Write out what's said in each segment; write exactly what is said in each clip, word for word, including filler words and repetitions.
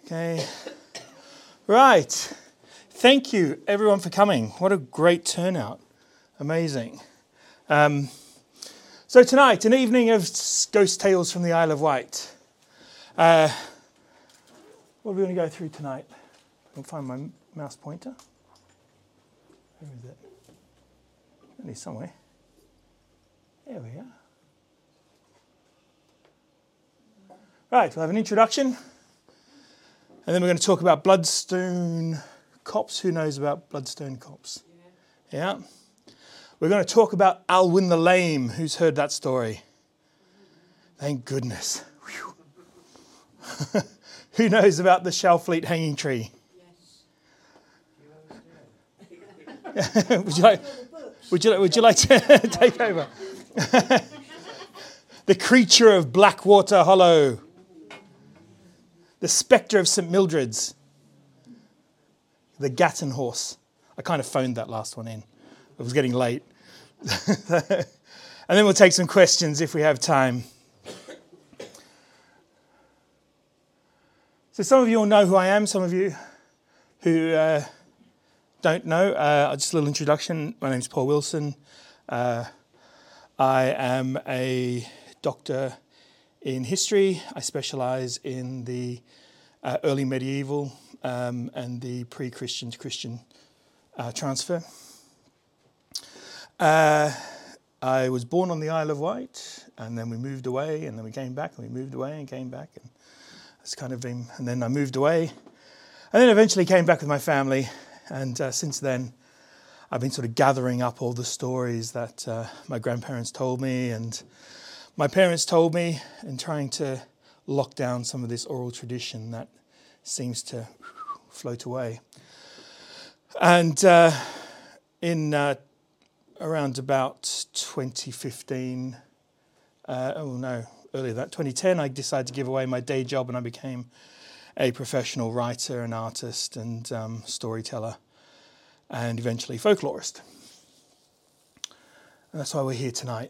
Okay. Right. Thank you, everyone, for coming. What a great turnout. Amazing. Um, so tonight, an evening of ghost tales from the Isle of Wight. Uh, what are we going to go through tonight? I can find my mouse pointer. Where is it? Only somewhere. There we are. Right, we'll have an introduction. And then we're going to talk about Bloodstone Copse. Who knows about Bloodstone Copse? Yeah. yeah. We're going to talk about Alwyn the Lame. Who's heard that story? Thank goodness. Who knows about the Shalfleet hanging tree? Yes. would you like? Would you would you like to take over? The creature of Blackwater Hollow. The spectre of Saint Mildred's. The Gatton horse. I kind of phoned that last one in. It was getting late. And then we'll take some questions if we have time. So some of you all know who I am. Some of you who uh, don't know. Uh, just a little introduction. My name's Paul Wilson. Uh, I am a doctor in history. I specialise in the uh, early medieval um, and the pre-Christian to Christian uh, transfer. Uh, I was born on the Isle of Wight, and then we moved away, and then we came back, and we moved away and came back, and it's kind of been. And then I moved away, and then eventually came back with my family, and uh, since then, I've been sort of gathering up all the stories that uh, my grandparents told me, and my parents told me, and trying to lock down some of this oral tradition that seems to float away. And uh, in uh, around about twenty fifteen, uh, oh no, earlier than that, twenty ten, I decided to give away my day job, and I became a professional writer and artist and um, storyteller, and eventually folklorist. And that's why we're here tonight.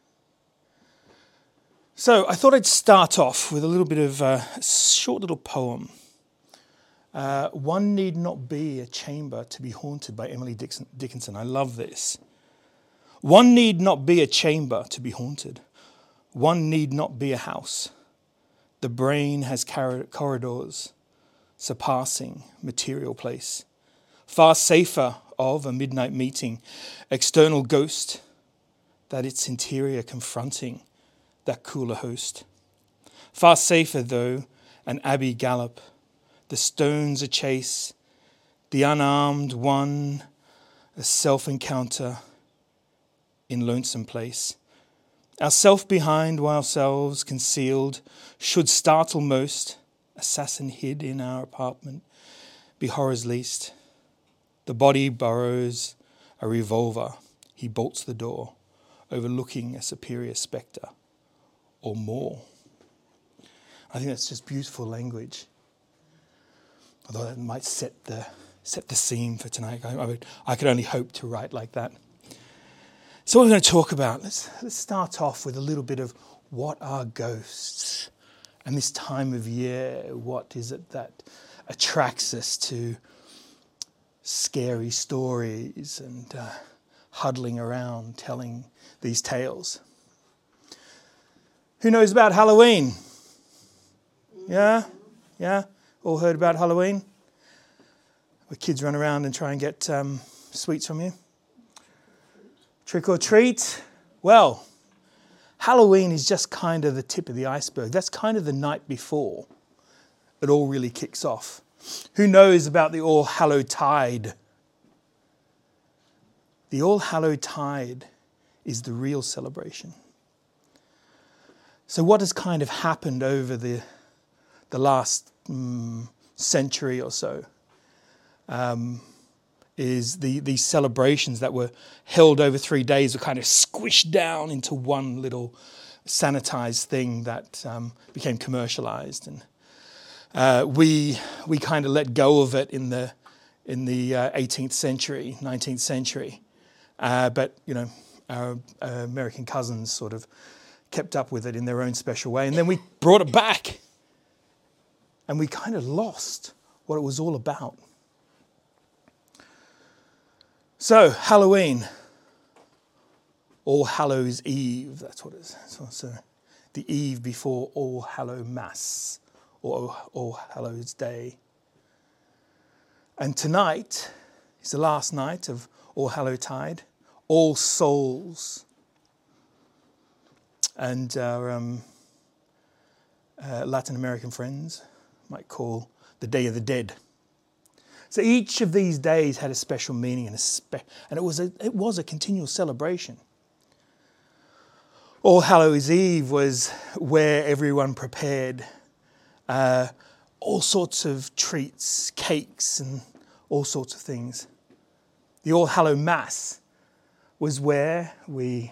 So I thought I'd start off with a little bit of a short little poem. Uh, One Need Not Be a Chamber to be Haunted by Emily Dixon, Dickinson. I love this. One need not be a chamber to be haunted. One need not be a house. The brain has corridors surpassing material place. Far safer of a midnight meeting, external ghost, that its interior confronting that cooler host. Far safer, though, an abbey gallop, the stones a chase, the unarmed one, a self-encounter in lonesome place. Ourself behind while selves concealed should startle most, assassin hid in our apartment, be horror's least. The body burrows a revolver, he bolts the door, overlooking a superior spectre. Or more. I think that's just beautiful language. Although that might set the set the scene for tonight. I, I, would, I could only hope to write like that. So what we're going to talk about, let's, let's start off with a little bit of what are ghosts? And this time of year, what is it that attracts us to scary stories and uh, huddling around telling these tales? Who knows about Halloween? Yeah? Yeah? All heard about Halloween? Where kids run around and try and get um, sweets from you? Trick or treat? Well, Halloween is just kind of the tip of the iceberg. That's kind of the night before it all really kicks off. Who knows about the All Hallowed Tide? The All Hallowed Tide is the real celebration. So what has kind of happened over the the last um, century or so um, is the these celebrations that were held over three days were kind of squished down into one little sanitized thing that um, became commercialized, and uh, we we kind of let go of it in the in the uh, eighteenth century, nineteenth century, uh, but you know our, our American cousins sort of kept up with it in their own special way. And then we brought it back. And we kind of lost what it was all about. So, Halloween, All Hallows Eve, that's what it is. So, so the eve before All Hallow Mass, or All Hallows Day. And tonight is the last night of All Hallowtide, All Souls. And our um, uh, Latin American friends might call the Day of the Dead. So each of these days had a special meaning and a spe- and it was a it was a continual celebration. All Hallows Eve was where everyone prepared uh, all sorts of treats, cakes, and all sorts of things. The All Hallow Mass was where we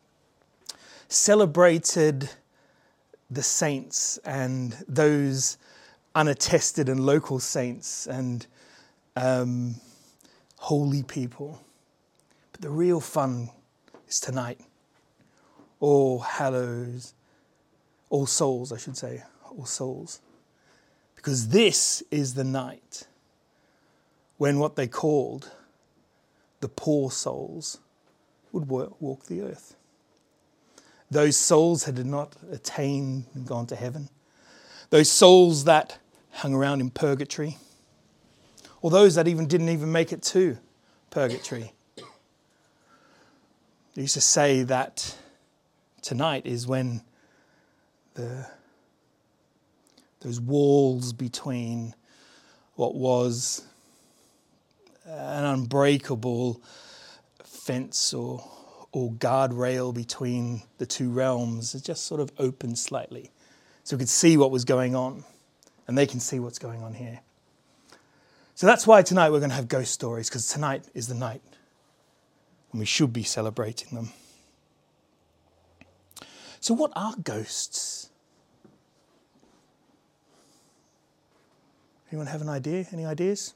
celebrated the saints and those unattested and local saints and um, holy people. But the real fun is tonight. All Hallows, All Souls, I should say, All Souls. Because this is the night when what they called the poor souls would walk the earth. Those souls that had not attained and gone to heaven. Those souls that hung around in purgatory. Or those that even didn't even make it to purgatory. They used to say that tonight is when the those walls between what was an unbreakable fence or or guardrail between the two realms, it just sort of opened slightly. So we could see what was going on, and they can see what's going on here. So that's why tonight we're going to have ghost stories, because tonight is the night, and we should be celebrating them. So what are ghosts? Anyone have an idea? Any ideas?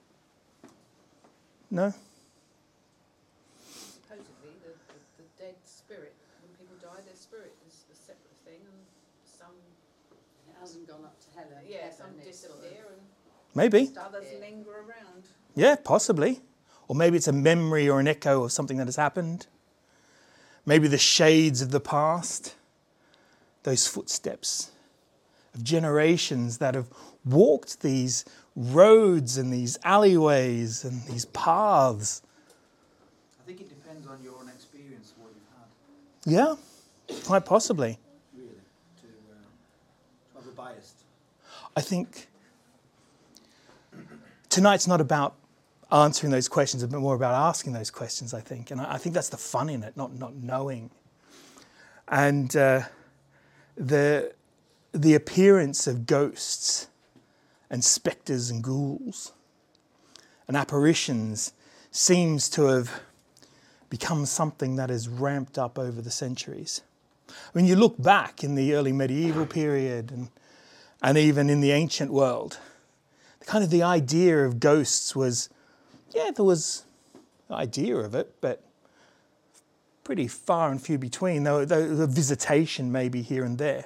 No? Supposedly, the, the, the dead spirit, when people die, their spirit is a separate thing, and some It hasn't gone up to heaven. yeah, heaven, some it's sort of- disappear and Maybe. others linger around. Yeah, possibly. Or maybe it's a memory or an echo of something that has happened. Maybe the shades of the past. Those footsteps of generations that have walked these roads and these alleyways and these paths. I think it depends on your own experience, what you've had, Yeah, quite possibly. really, to, uh, to have a bias. I think tonight's not about answering those questions, a bit more about asking those questions, I think. And I, I think that's the fun in it, not not knowing. And uh, the the appearance of ghosts and spectres and ghouls and apparitions seems to have become something that has ramped up over the centuries. When you look back in the early medieval period and and even in the ancient world, kind of the idea of ghosts was, yeah, there was an idea of it, but pretty far and few between. There was a visitation maybe here and there.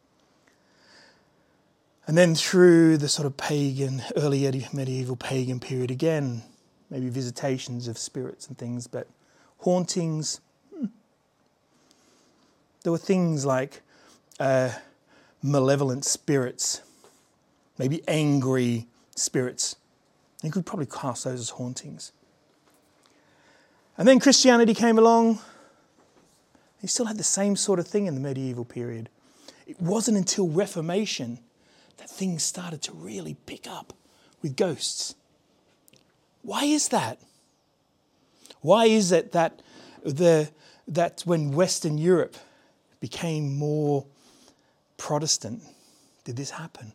And then through the sort of pagan, early medieval pagan period again, maybe visitations of spirits and things, but hauntings. Hmm. There were things like uh, malevolent spirits, maybe angry spirits. You could probably class those as hauntings. And then Christianity came along. You still had the same sort of thing in the medieval period. It wasn't until Reformation that things started to really pick up with ghosts. Why is that? Why is it that the that when Western Europe became more Protestant, did this happen?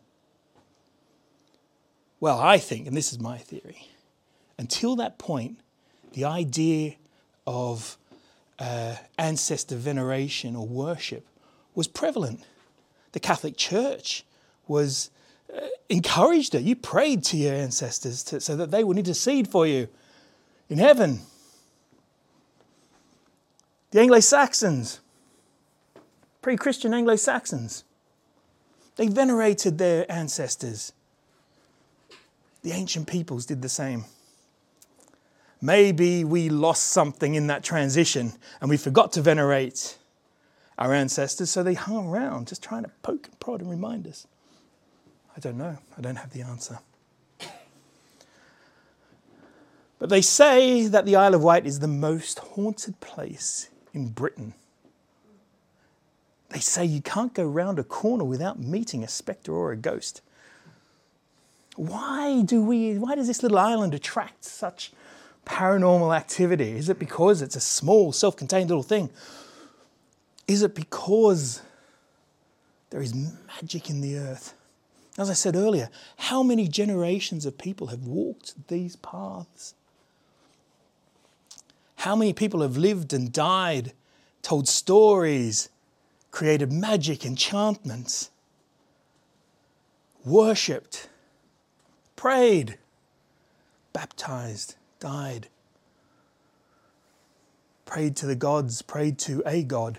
Well, I think, and this is my theory, until that point, the idea of uh, ancestor veneration or worship was prevalent. The Catholic Church was uh, encouraged it. You prayed to your ancestors to, so that they would intercede for you in heaven. The Anglo-Saxons, pre-Christian Anglo-Saxons, They venerated their ancestors. The ancient peoples did the same. Maybe we lost something in that transition and we forgot to venerate our ancestors, so they hung around just trying to poke and prod and remind us. I don't know. I don't have the answer. But they say that the Isle of Wight is the most haunted place in Britain. They say you can't go round a corner without meeting a spectre or a ghost. Why do we, why does this little island attract such paranormal activity? Is it because it's a small, self-contained little thing? Is it because there is magic in the earth? As I said earlier, how many generations of people have walked these paths? How many people have lived and died, told stories, created magic, enchantments, worshipped, prayed, baptized, died, prayed to the gods, prayed to a god.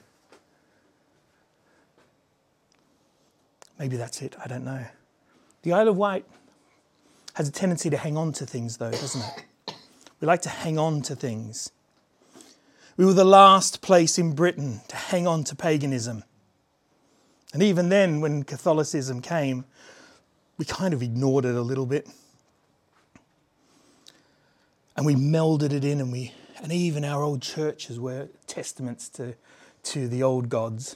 Maybe that's it, I don't know. The Isle of Wight has a tendency to hang on to things though, doesn't it? We like to hang on to things. We were the last place in Britain to hang on to paganism. And even then, when Catholicism came, we kind of ignored it a little bit. And we melded it in, and we and even our old churches were testaments to, to the old gods.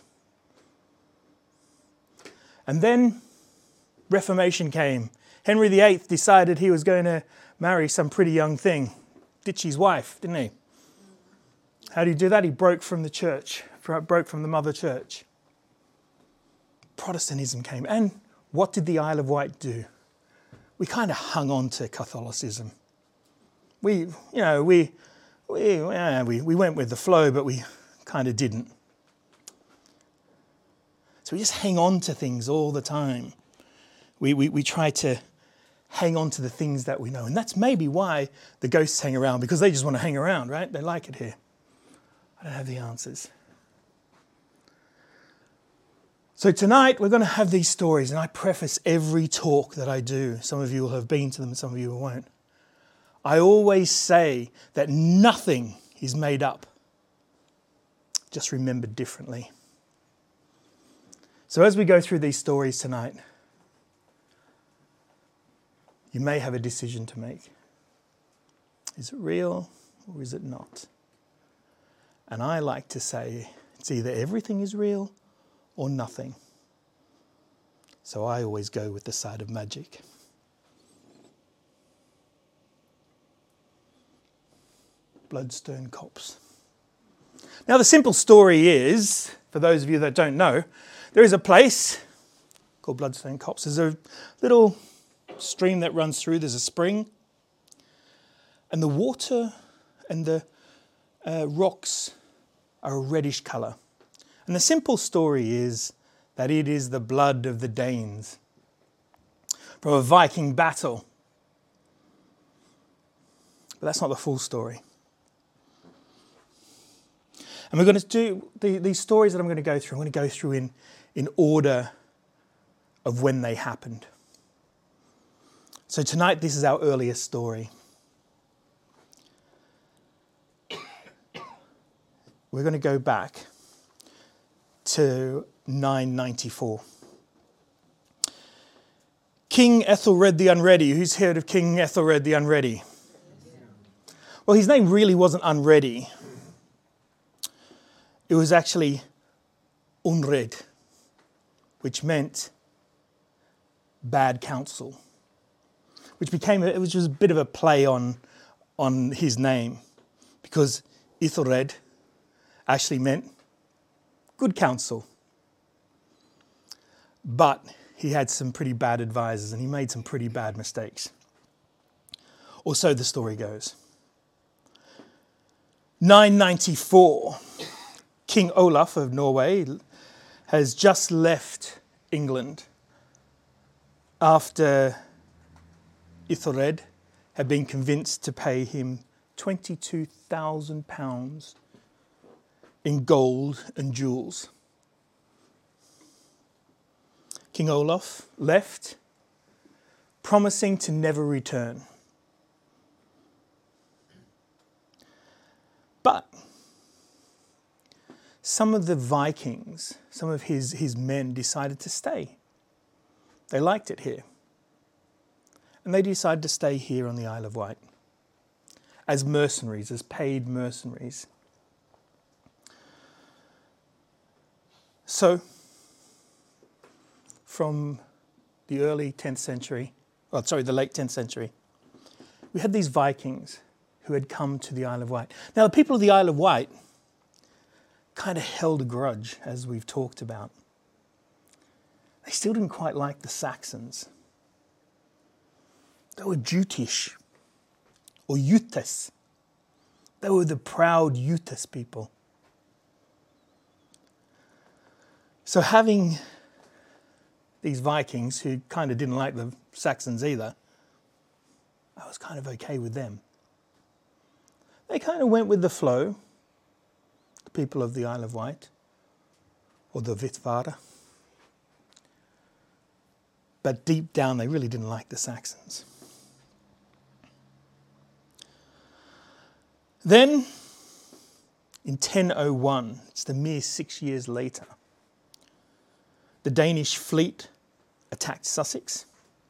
And then Reformation came. Henry the Eighth decided he was going to marry some pretty young thing. Ditch his wife, didn't he? How do you do that? He broke from the church, broke from the mother church. Protestantism came. And what did the Isle of Wight do? We kind of hung on to Catholicism. We, you know, we, we, yeah, we, we went with the flow, but we kind of didn't. So we just hang on to things all the time. We, we, we try to hang on to the things that we know. And that's maybe why the ghosts hang around, because they just want to hang around, right? They like it here. I don't have the answers. So tonight we're going to have these stories, and I preface every talk that I do. Some of you will have been to them, some of you won't. I always say that nothing is made up, just remembered differently. So as we go through these stories tonight, you may have a decision to make. Is it real or is it not? And I like to say it's either everything is real or nothing. So I always go with the side of magic. Bloodstone Copse. Now the simple story is, for those of you that don't know, there is a place called Bloodstone Copse. There's a little stream that runs through, there's a spring, and the water and the uh, rocks are a reddish colour. And the simple story is that it is the blood of the Danes from a Viking battle. But that's not the full story. And we're going to do the, these stories that I'm going to go through. I'm going to go through in, in order of when they happened. So tonight, this is our earliest story. We're going to go back to nine ninety-four. King Ethelred the Unready. Who's heard of King Ethelred the Unready? Well, his name really wasn't Unready. It was actually Unred, which meant bad counsel, which became a, it was just a bit of a play on on his name, because Ethelred actually meant good counsel. But he had some pretty bad advisors and he made some pretty bad mistakes. Or so the story goes. nine ninety-four, King Olaf of Norway has just left England after Ethelred had been convinced to pay him twenty-two thousand pounds in gold and jewels. King Olaf left, promising to never return. But some of the Vikings, some of his, his men decided to stay. They liked it here. And they decided to stay here on the Isle of Wight as mercenaries, as paid mercenaries. So, from the early tenth century, oh, sorry, the late tenth century, we had these Vikings who had come to the Isle of Wight. Now, the people of the Isle of Wight kind of held a grudge, as we've talked about. They still didn't quite like the Saxons. They were Jutish, or Jutes. They were the proud Jutes people. So having these Vikings who kind of didn't like the Saxons either, I was kind of okay with them. They kind of went with the flow, the people of the Isle of Wight, or the Witwater. But deep down, they really didn't like the Saxons. Then, in ten oh one, it's the mere six years later, the Danish fleet attacked Sussex.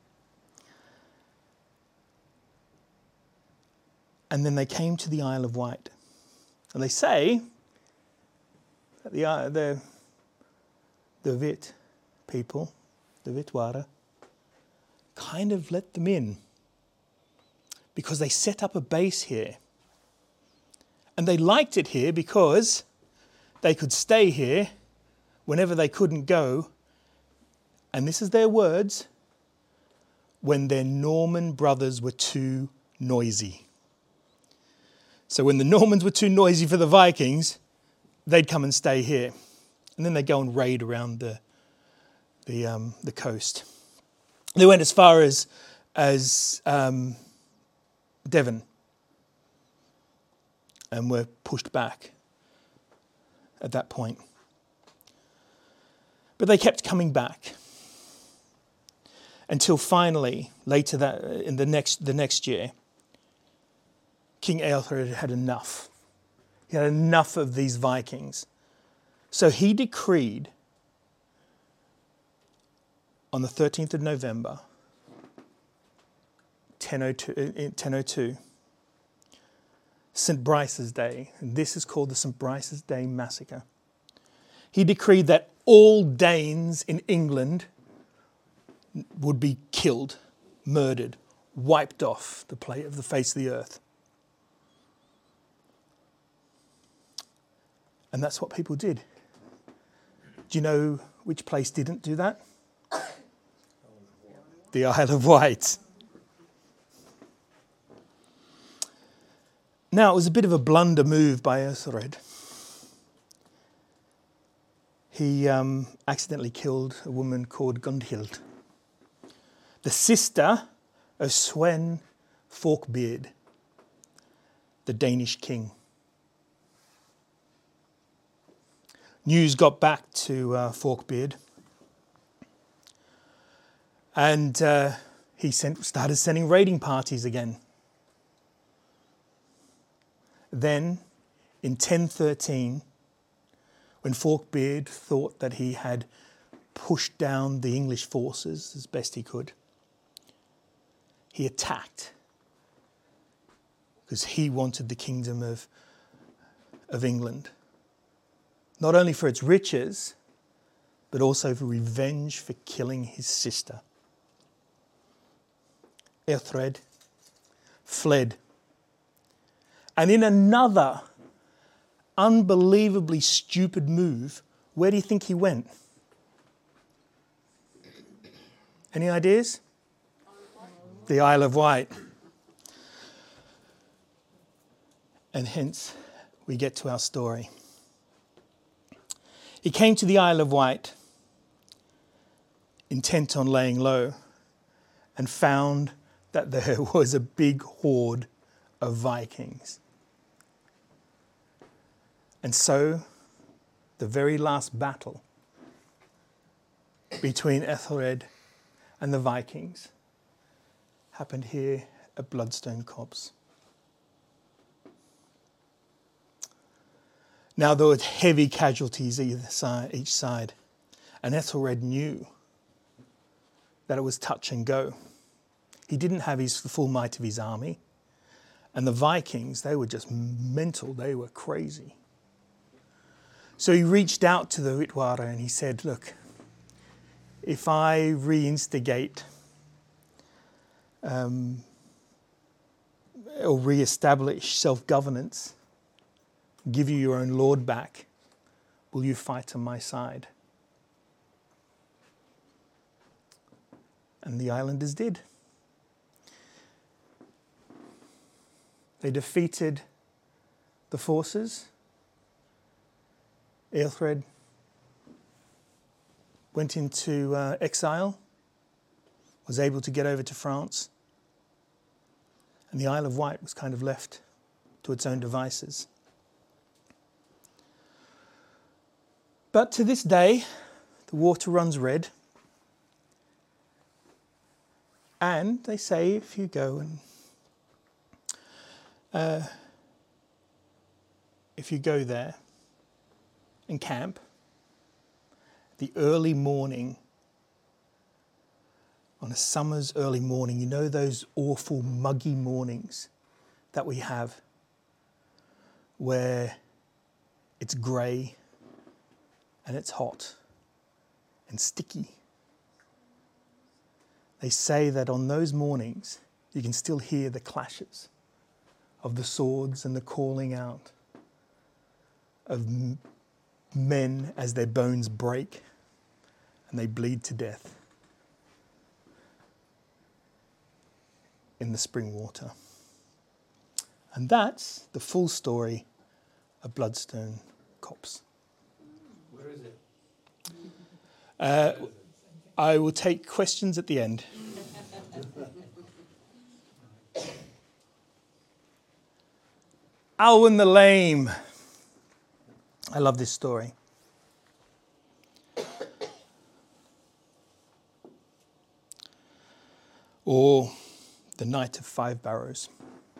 And then they came to the Isle of Wight. And they say that the, uh, the, the Wit people, the Witwater, kind of let them in because they set up a base here. And they liked it here because they could stay here whenever they couldn't go. And this is their words, when their Norman brothers were too noisy. So when the Normans were too noisy for the Vikings, they'd come and stay here. And then they'd go and raid around the, the, um, the coast. They went as far as, as um, Devon and were pushed back at that point. But they kept coming back until finally, later that in the next the next year, King Ealhred had enough. He had enough of these Vikings. So he decreed on the thirteenth of November, ten oh two, Saint Brice's Day, and this is called the Saint Brice's Day Massacre. He decreed that all Danes in England would be killed, murdered, wiped off the plate of the face of the earth. And that's what people did. Do you know which place didn't do that? The Isle of Wight. Now, it was a bit of a blunder move by Ealhred. He um, accidentally killed a woman called Gundhild, the sister of Sweyn Forkbeard, the Danish king. News got back to uh, Forkbeard, and uh, he sent, started sending raiding parties again. Then, in ten thirteen, when Forkbeard thought that he had pushed down the English forces as best he could, he attacked because he wanted the kingdom of, of England, not only for its riches, but also for revenge for killing his sister. Ealhred fled. And in another unbelievably stupid move, where do you think he went? Any ideas? The Isle of Wight. And hence, we get to our story. He came to the Isle of Wight, intent on laying low, and found that there was a big horde of Vikings. And so, the very last battle between Ethelred and the Vikings happened here at Bloodstone Copse. Now there were heavy casualties either side, each side, and Ethelred knew that it was touch and go. He didn't have his the full might of his army, and the Vikings, they were just mental, they were crazy. So he reached out to the Witwara and he said, look, if I reinstigate um, or re-establish self-governance, give you your own lord back, will you fight on my side? And the islanders did. They defeated the forces. Ethelred went into uh, exile, was able to get over to France, and the Isle of Wight was kind of left to its own devices. But to this day, the water runs red. And they say if you go and uh, if you go there and camp, the early morning, on a summer's early morning, you know those awful muggy mornings that we have where it's grey and it's hot and sticky. They say that on those mornings, you can still hear the clashes of the swords and the calling out of m- men as their bones break and they bleed to death in the spring water. And that's the full story of Bloodstone Copse. Where is it? Uh, I will take questions at the end. Alwyn the Lame. I love this story. Or the Knight of Five Barrows.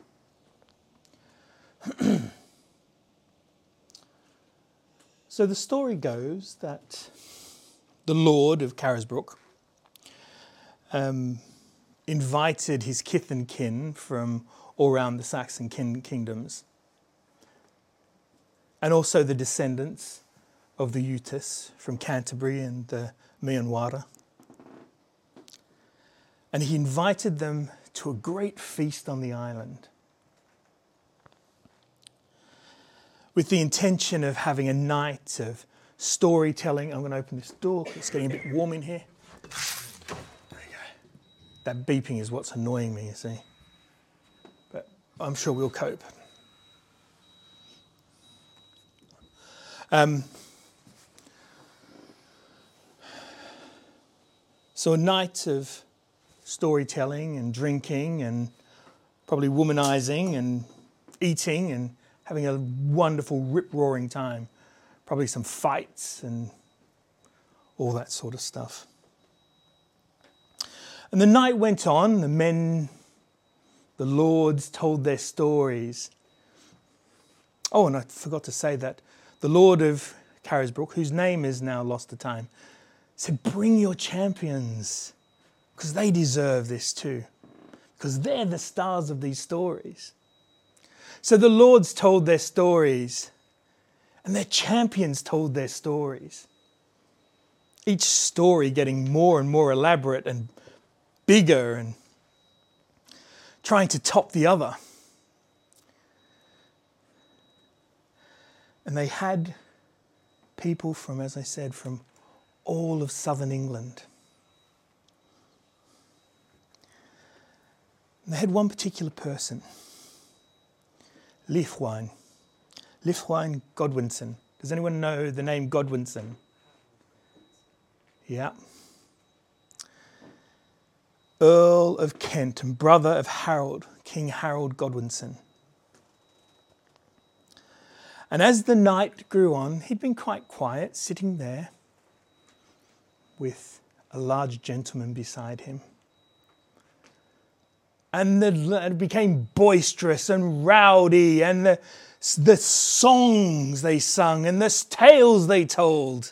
So the story goes that the Lord of Carisbrooke um, invited his kith and kin from all around the Saxon kin- kingdoms, and also the descendants of the Utis from Canterbury and the Meonwara. And he invited them to a great feast on the island with the intention of having a night of storytelling. I'm going to open this door. It's getting a bit warm in here. There you go. That beeping is what's annoying me, you see. But I'm sure we'll cope. Um, so a night of storytelling and drinking and probably womanizing and eating and having a wonderful rip-roaring time. Probably some fights and all that sort of stuff. And the night went on. The men, the lords told their stories. Oh, and I forgot to say that the Lord of Carisbrooke, whose name is now lost to time, said, bring your champions, because they deserve this too, because they're the stars of these stories. So the lords told their stories, and their champions told their stories. Each story getting more and more elaborate and bigger and trying to top the other. And they had people from, as I said, from all of southern England. And they had one particular person, Leofwine. Leofwine Godwinson. Does anyone know the name Godwinson? Yeah. Earl of Kent and brother of Harold, King Harold Godwinson. And as the night grew on, he'd been quite quiet, sitting there, with a large gentleman beside him. And the, it became boisterous and rowdy, and the, the songs they sung, and the tales they told,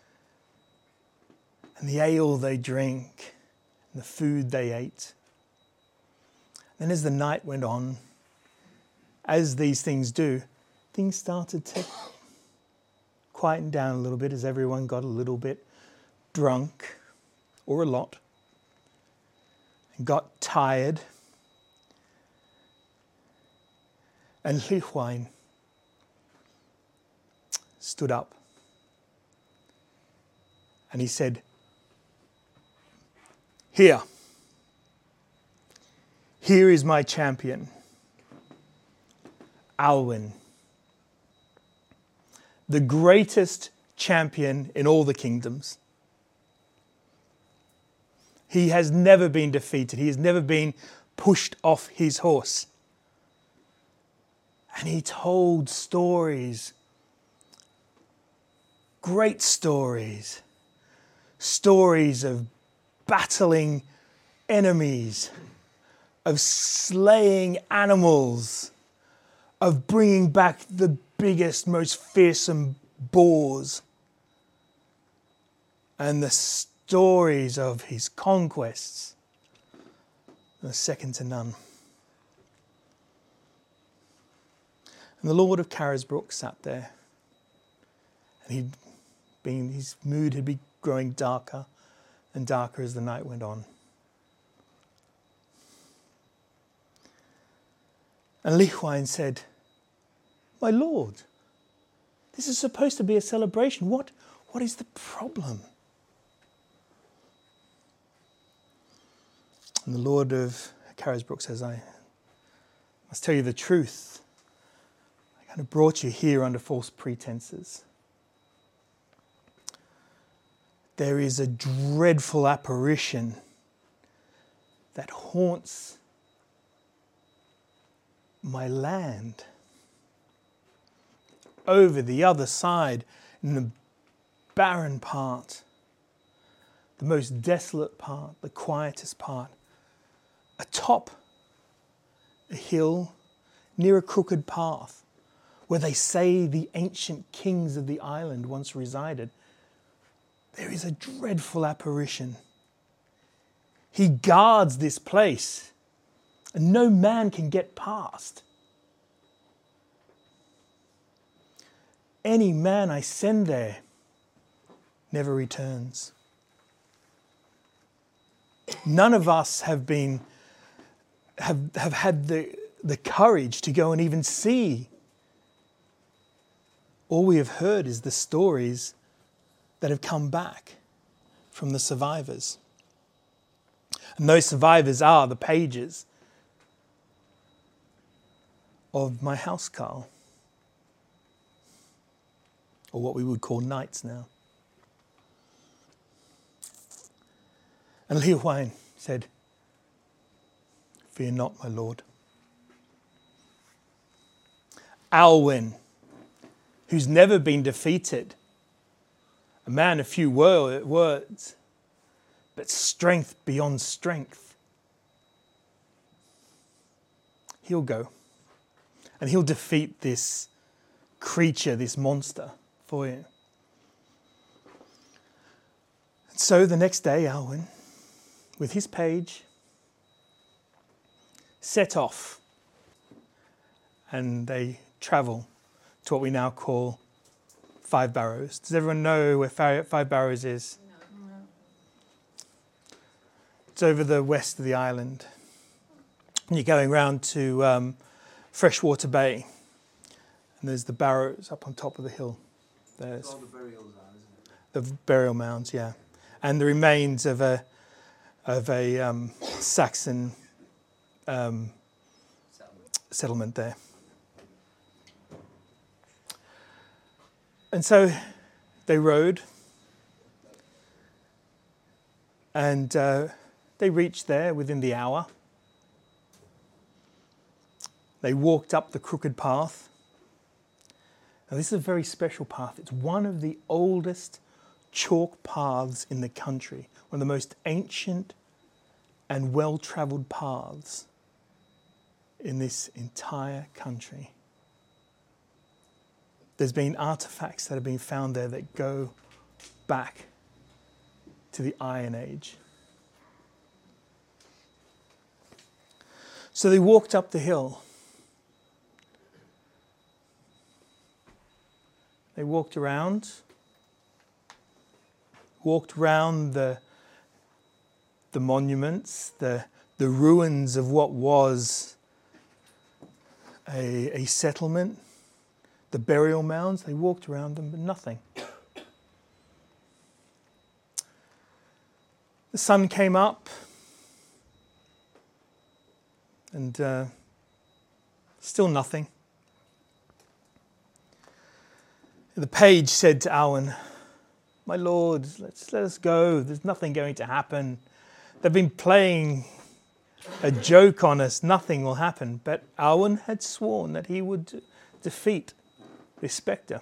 and the ale they drank, and the food they ate. Then as the night went on, as these things do, things started to quieten down a little bit as everyone got a little bit drunk, or a lot, and got tired. And Llywelyn stood up and he said, Here, here is my champion, Alwyn, the greatest champion in all the kingdoms. He has never been defeated. He has never been pushed off his horse. And he told stories, great stories, stories of battling enemies, of slaying animals, of bringing back the biggest, most fearsome boars, and the stories of his conquests are second to none. And the Lord of Carisbrooke sat there, and he'd been, his mood had been growing darker and darker as the night went on. And Llywelyn said, My Lord, this is supposed to be a celebration. What, what is the problem? And the Lord of Carisbrooke says, I must tell you the truth. I kind of brought you here under false pretenses. There is a dreadful apparition that haunts my land. Over the other side, in the barren part, the most desolate part, the quietest part, atop a hill near a crooked path, where they say the ancient kings of the island once resided, there is a dreadful apparition. He guards this place, and no man can get past. Any man I send there never returns. None of us have been have have had the the courage to go and even see. All we have heard is the stories that have come back from the survivors. And those survivors are the pages of my housecarl, or what we would call knights now. And Llywelyn said, Fear not, my lord. Alwyn, who's never been defeated, a man of few words, but strength beyond strength. He'll go, and he'll defeat this creature, this monster, for you. And so the next day, Alwyn, with his page, set off, and they travel to what we now call Five Barrows. Does everyone know where Five Barrows is? No. It's over the west of the island. And you're going round to um, Freshwater Bay, and there's the barrows up on top of the hill. There's all the burials are, isn't it? the burial mounds, yeah, and the remains of a of a um, Saxon um, Settlement. settlement there. And so they rode, and uh, they reached there within the hour. They walked up the crooked path. Now, this is a very special path. It's one of the oldest chalk paths in the country, one of the most ancient and well-travelled paths in this entire country. There's been artifacts that have been found there that go back to the Iron Age. So they walked up the hill. They walked around, walked round the, the monuments, the, the ruins of what was a, a settlement, the burial mounds. They walked around them, but nothing. The sun came up, and uh, still nothing. The page said to Awen, "My lord, let's let us go. There's nothing going to happen. They've been playing a joke on us. Nothing will happen." But Awen had sworn that he would defeat this spectre.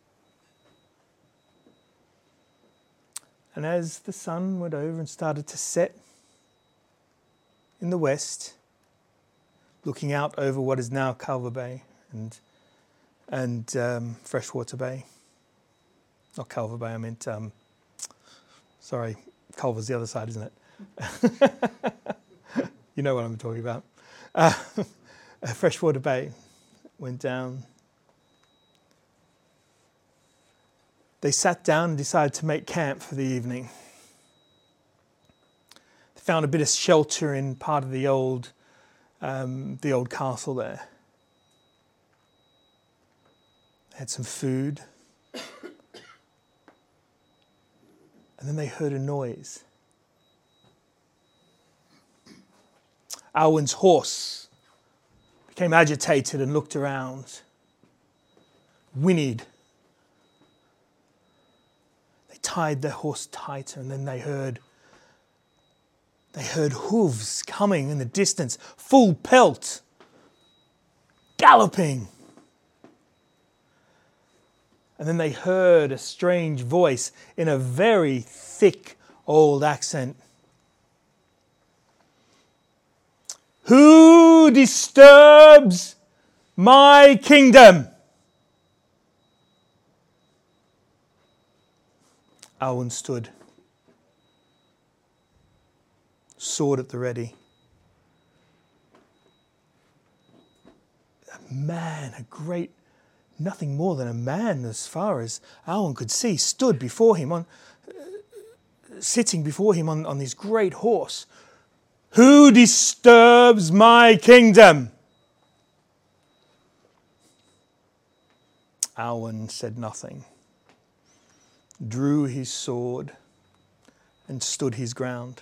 And as the sun went over and started to set in the west, looking out over what is now Culver Bay and and um, Freshwater Bay. Not Culver Bay, I meant, um, sorry, Culver's the other side, isn't it? You know what I'm talking about. Uh, Freshwater Bay went down. They sat down and decided to make camp for the evening. They found a bit of shelter in part of the old, um, the old castle there. Had some food, and then they heard a noise. Awen's horse became agitated and looked around, whinnied. They tied their horse tighter, and then they heard they heard hooves coming in the distance, full pelt, galloping. And then they heard a strange voice in a very thick old accent. "Who disturbs my kingdom?" Awen stood, sword at the ready. A man, a great Nothing more than a man, as far as Awen could see, stood before him, on, uh, sitting before him on, on this great horse. "Who disturbs my kingdom?" Awen said nothing, drew his sword, and stood his ground.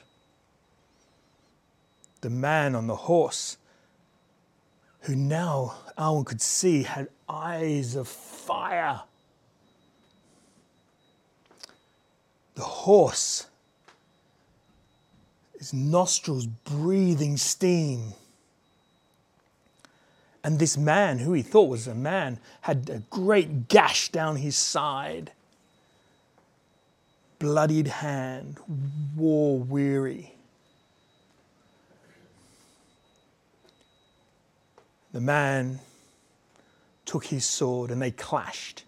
The man on the horse, who now Awen could see had eyes of fire. The horse, his nostrils breathing steam. And this man, who he thought was a man, had a great gash down his side. Bloodied hand, war weary. The man took his sword and they clashed.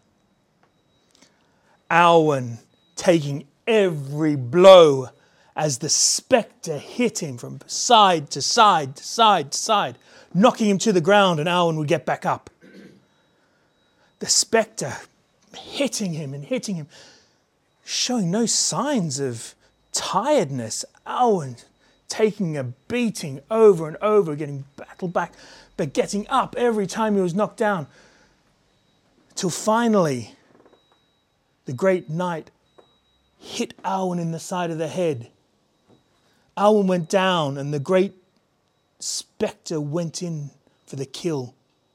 Awen taking every blow as the spectre hit him from side to side to side to side, knocking him to the ground, and Awen would get back up. The spectre hitting him and hitting him, showing no signs of tiredness. Awen taking a beating over and over, getting battled back, but getting up every time he was knocked down, till finally the great knight hit Awen in the side of the head. Awen went down and the great spectre went in for the kill.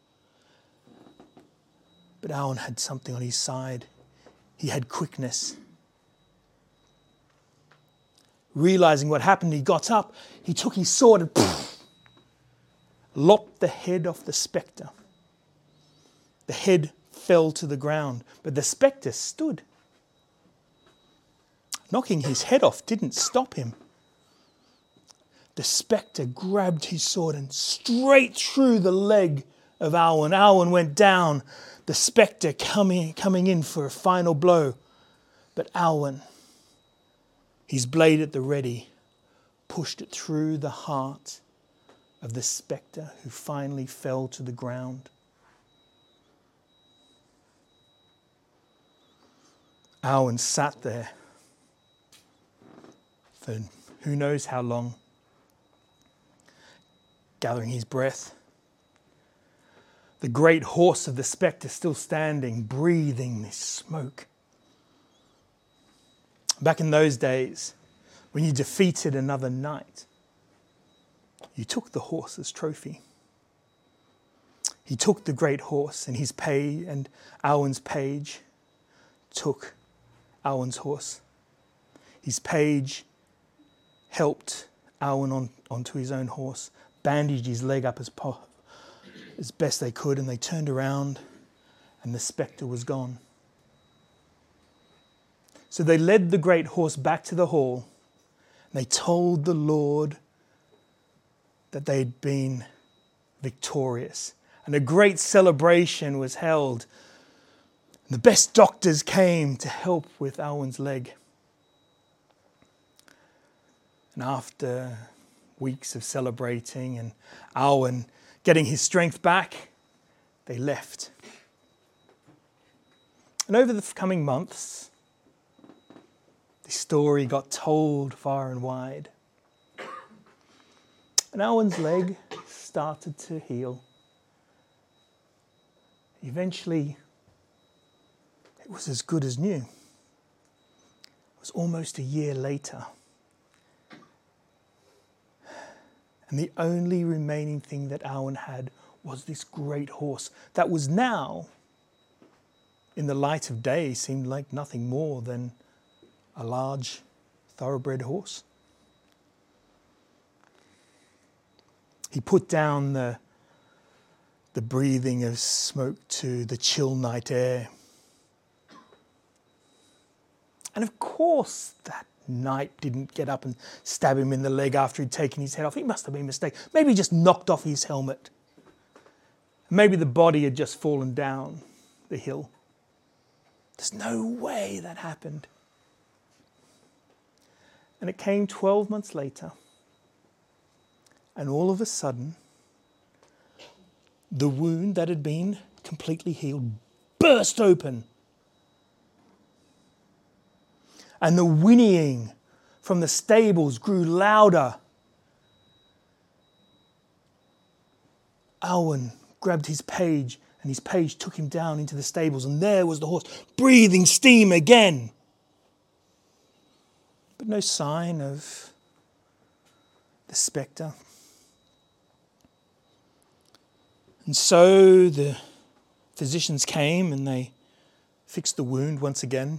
But Awen had something on his side. He had quickness. Realizing what happened, he got up, he took his sword and poof, lopped the head off the spectre. The head fell to the ground, but the spectre stood. knocking his head off didn't stop him. The spectre grabbed his sword and straight through the leg of Awen. Awen went down, the spectre coming, coming in for a final blow. But Awen, his blade at the ready, pushed it through the heart of the spectre, who finally fell to the ground. Awen sat there for who knows how long, gathering his breath. The great horse of the spectre still standing, breathing this smoke. Back in those days, when you defeated another knight, you took the horse as trophy. He took the great horse, and his page and Awen's page took Awen's horse. His page helped Awen on, onto his own horse, bandaged his leg up as, po- as best they could, and they turned around and the spectre was gone. So they led the great horse back to the hall, and they told the Lord that they'd been victorious. And a great celebration was held. The best doctors came to help with Awen's leg. And after weeks of celebrating and Awen getting his strength back, they left. And over the coming months, the story got told far and wide. And Awen's leg started to heal. Eventually, it was as good as new. It was almost a year later. And the only remaining thing that Awen had was this great horse that was now, in the light of day, seemed like nothing more than a large thoroughbred horse. He put down the, the breathing of smoke to the chill night air. And of course, that knight didn't get up and stab him in the leg after he'd taken his head off. It must have been a mistake. Maybe he just knocked off his helmet. Maybe the body had just fallen down the hill. There's no way that happened. And it came twelve months later. And all of a sudden, the wound that had been completely healed burst open. And the whinnying from the stables grew louder. Awen grabbed his page, and his page took him down into the stables, and there was the horse, breathing steam again. But no sign of the spectre. And so the physicians came and they fixed the wound once again.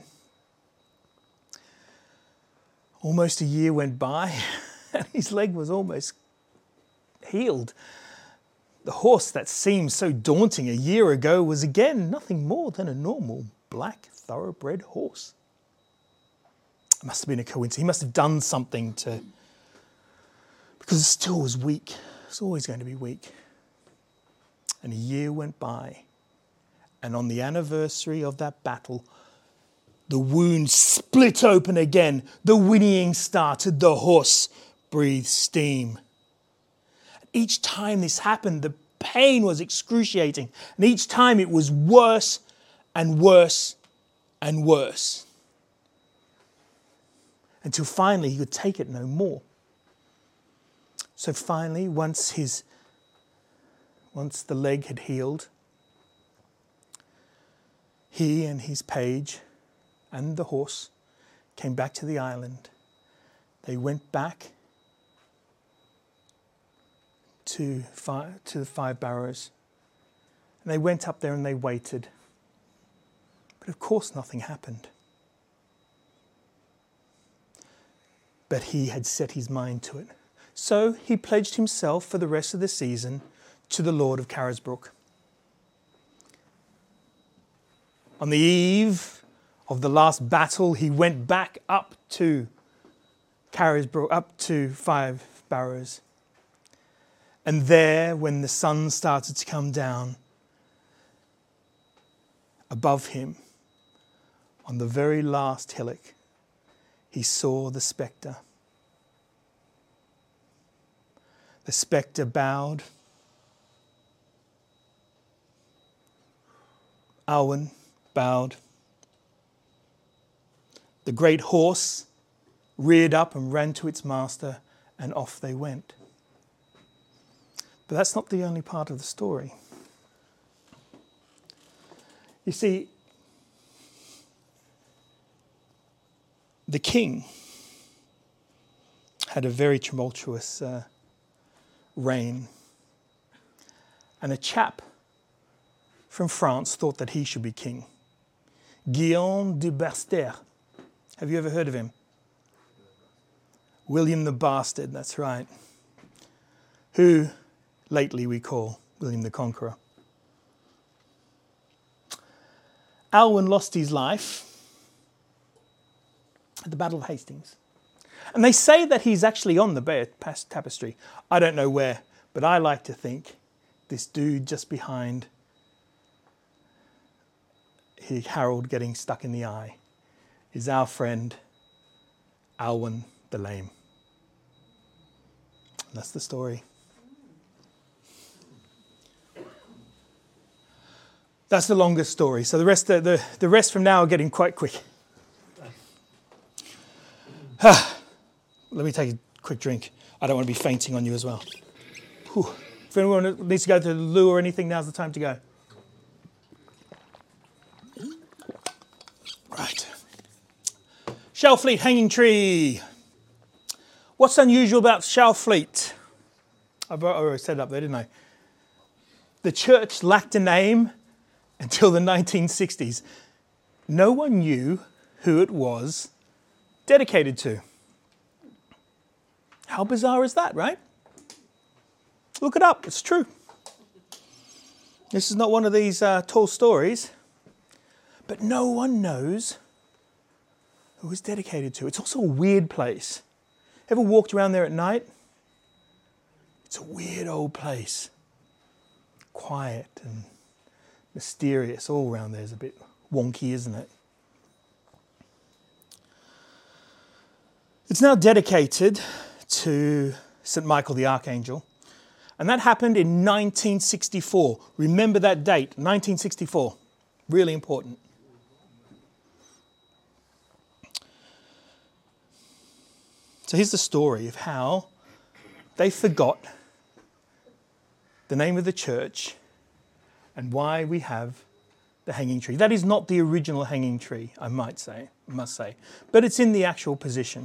Almost a year went by and his leg was almost healed. The horse that seemed so daunting a year ago was again nothing more than a normal black thoroughbred horse. It must have been a coincidence. He must have done something to... because it still was weak. It's always going to be weak. And a year went by. And on the anniversary of that battle, the wound split open again. The whinnying started. The horse breathed steam. Each time this happened, the pain was excruciating. And each time it was worse and worse and worse. Until finally he could take it no more. So finally, once his, once the leg had healed, he and his page and the horse came back to the island. They went back to five, to the Five Barrows. And they went up there and they waited. But of course nothing happened. But he had set his mind to it. So he pledged himself for the rest of the season to the Lord of Carisbrooke. On the eve of the last battle, he went back up to Carisbrooke, up to Five Barrows. And there, when the sun started to come down, above him, on the very last hillock, he saw the spectre. The spectre bowed. Alwyn bowed. The great horse reared up and ran to its master, and off they went. But that's not the only part of the story. You see, the king had a very tumultuous uh, reign, and a chap from France thought that he should be king. Guillaume de Bastère. Have you ever heard of him? William the Bastard, that's right. Who lately we call William the Conqueror. Alwyn lost his life at the Battle of Hastings. And they say that he's actually on the Bayeux Tapestry. I don't know where, but I like to think this dude just behind Harold getting stuck in the eye is our friend Alwyn the Lame. And that's the story. That's the longest story. So the rest, the, the, the rest from now are getting quite quick. Let me take a quick drink. I don't want to be fainting on you as well. Whew. If anyone needs to go to the loo or anything, now's the time to go. Right. Shalfleet Hanging Tree. What's unusual about Shalfleet? I've already said it up there, didn't I? The church lacked a name until the nineteen sixties. No one knew who it was dedicated to. How bizarre is that, right? Look it up, it's true. This is not one of these uh, tall stories, but no one knows who it was dedicated to. It's also a weird place. Ever walked around there at night? It's a weird old place. Quiet and mysterious. All around there is a bit wonky, isn't it? It's now dedicated to Saint Michael the Archangel, and that happened in nineteen sixty-four. Remember that date, nineteen sixty-four. Really important. So here's the story of how they forgot the name of the church and why we have the hanging tree. That is not the original hanging tree, I might say, must say, but it's in the actual position.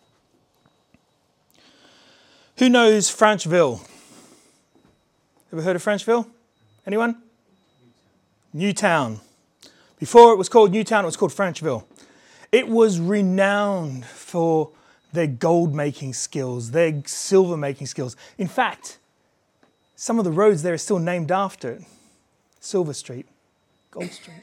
Who knows Franchville? Ever heard of Franchville? Anyone? Newtown. Before it was called Newtown, it was called Franchville. It was renowned for their gold making skills, their silver making skills. In fact, some of the roads there are still named after it. Silver Street, Gold Street.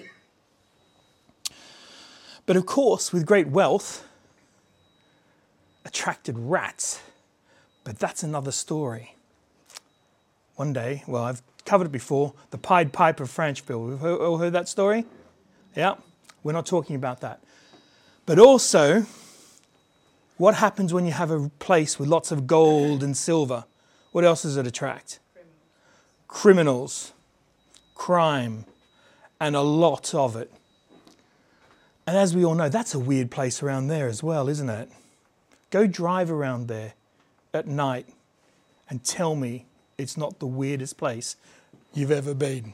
But of course, with great wealth, attracted rats. But that's another story. One day, well, I've covered it before, the Pied Piper of Franchville. We've all heard that story? Yeah, we're not talking about that. But also, what happens when you have a place with lots of gold and silver? What else does it attract? Criminals. Criminals, crime, and a lot of it. And as we all know, that's a weird place around there as well, isn't it? Go drive around there at night and tell me it's not the weirdest place you've ever been.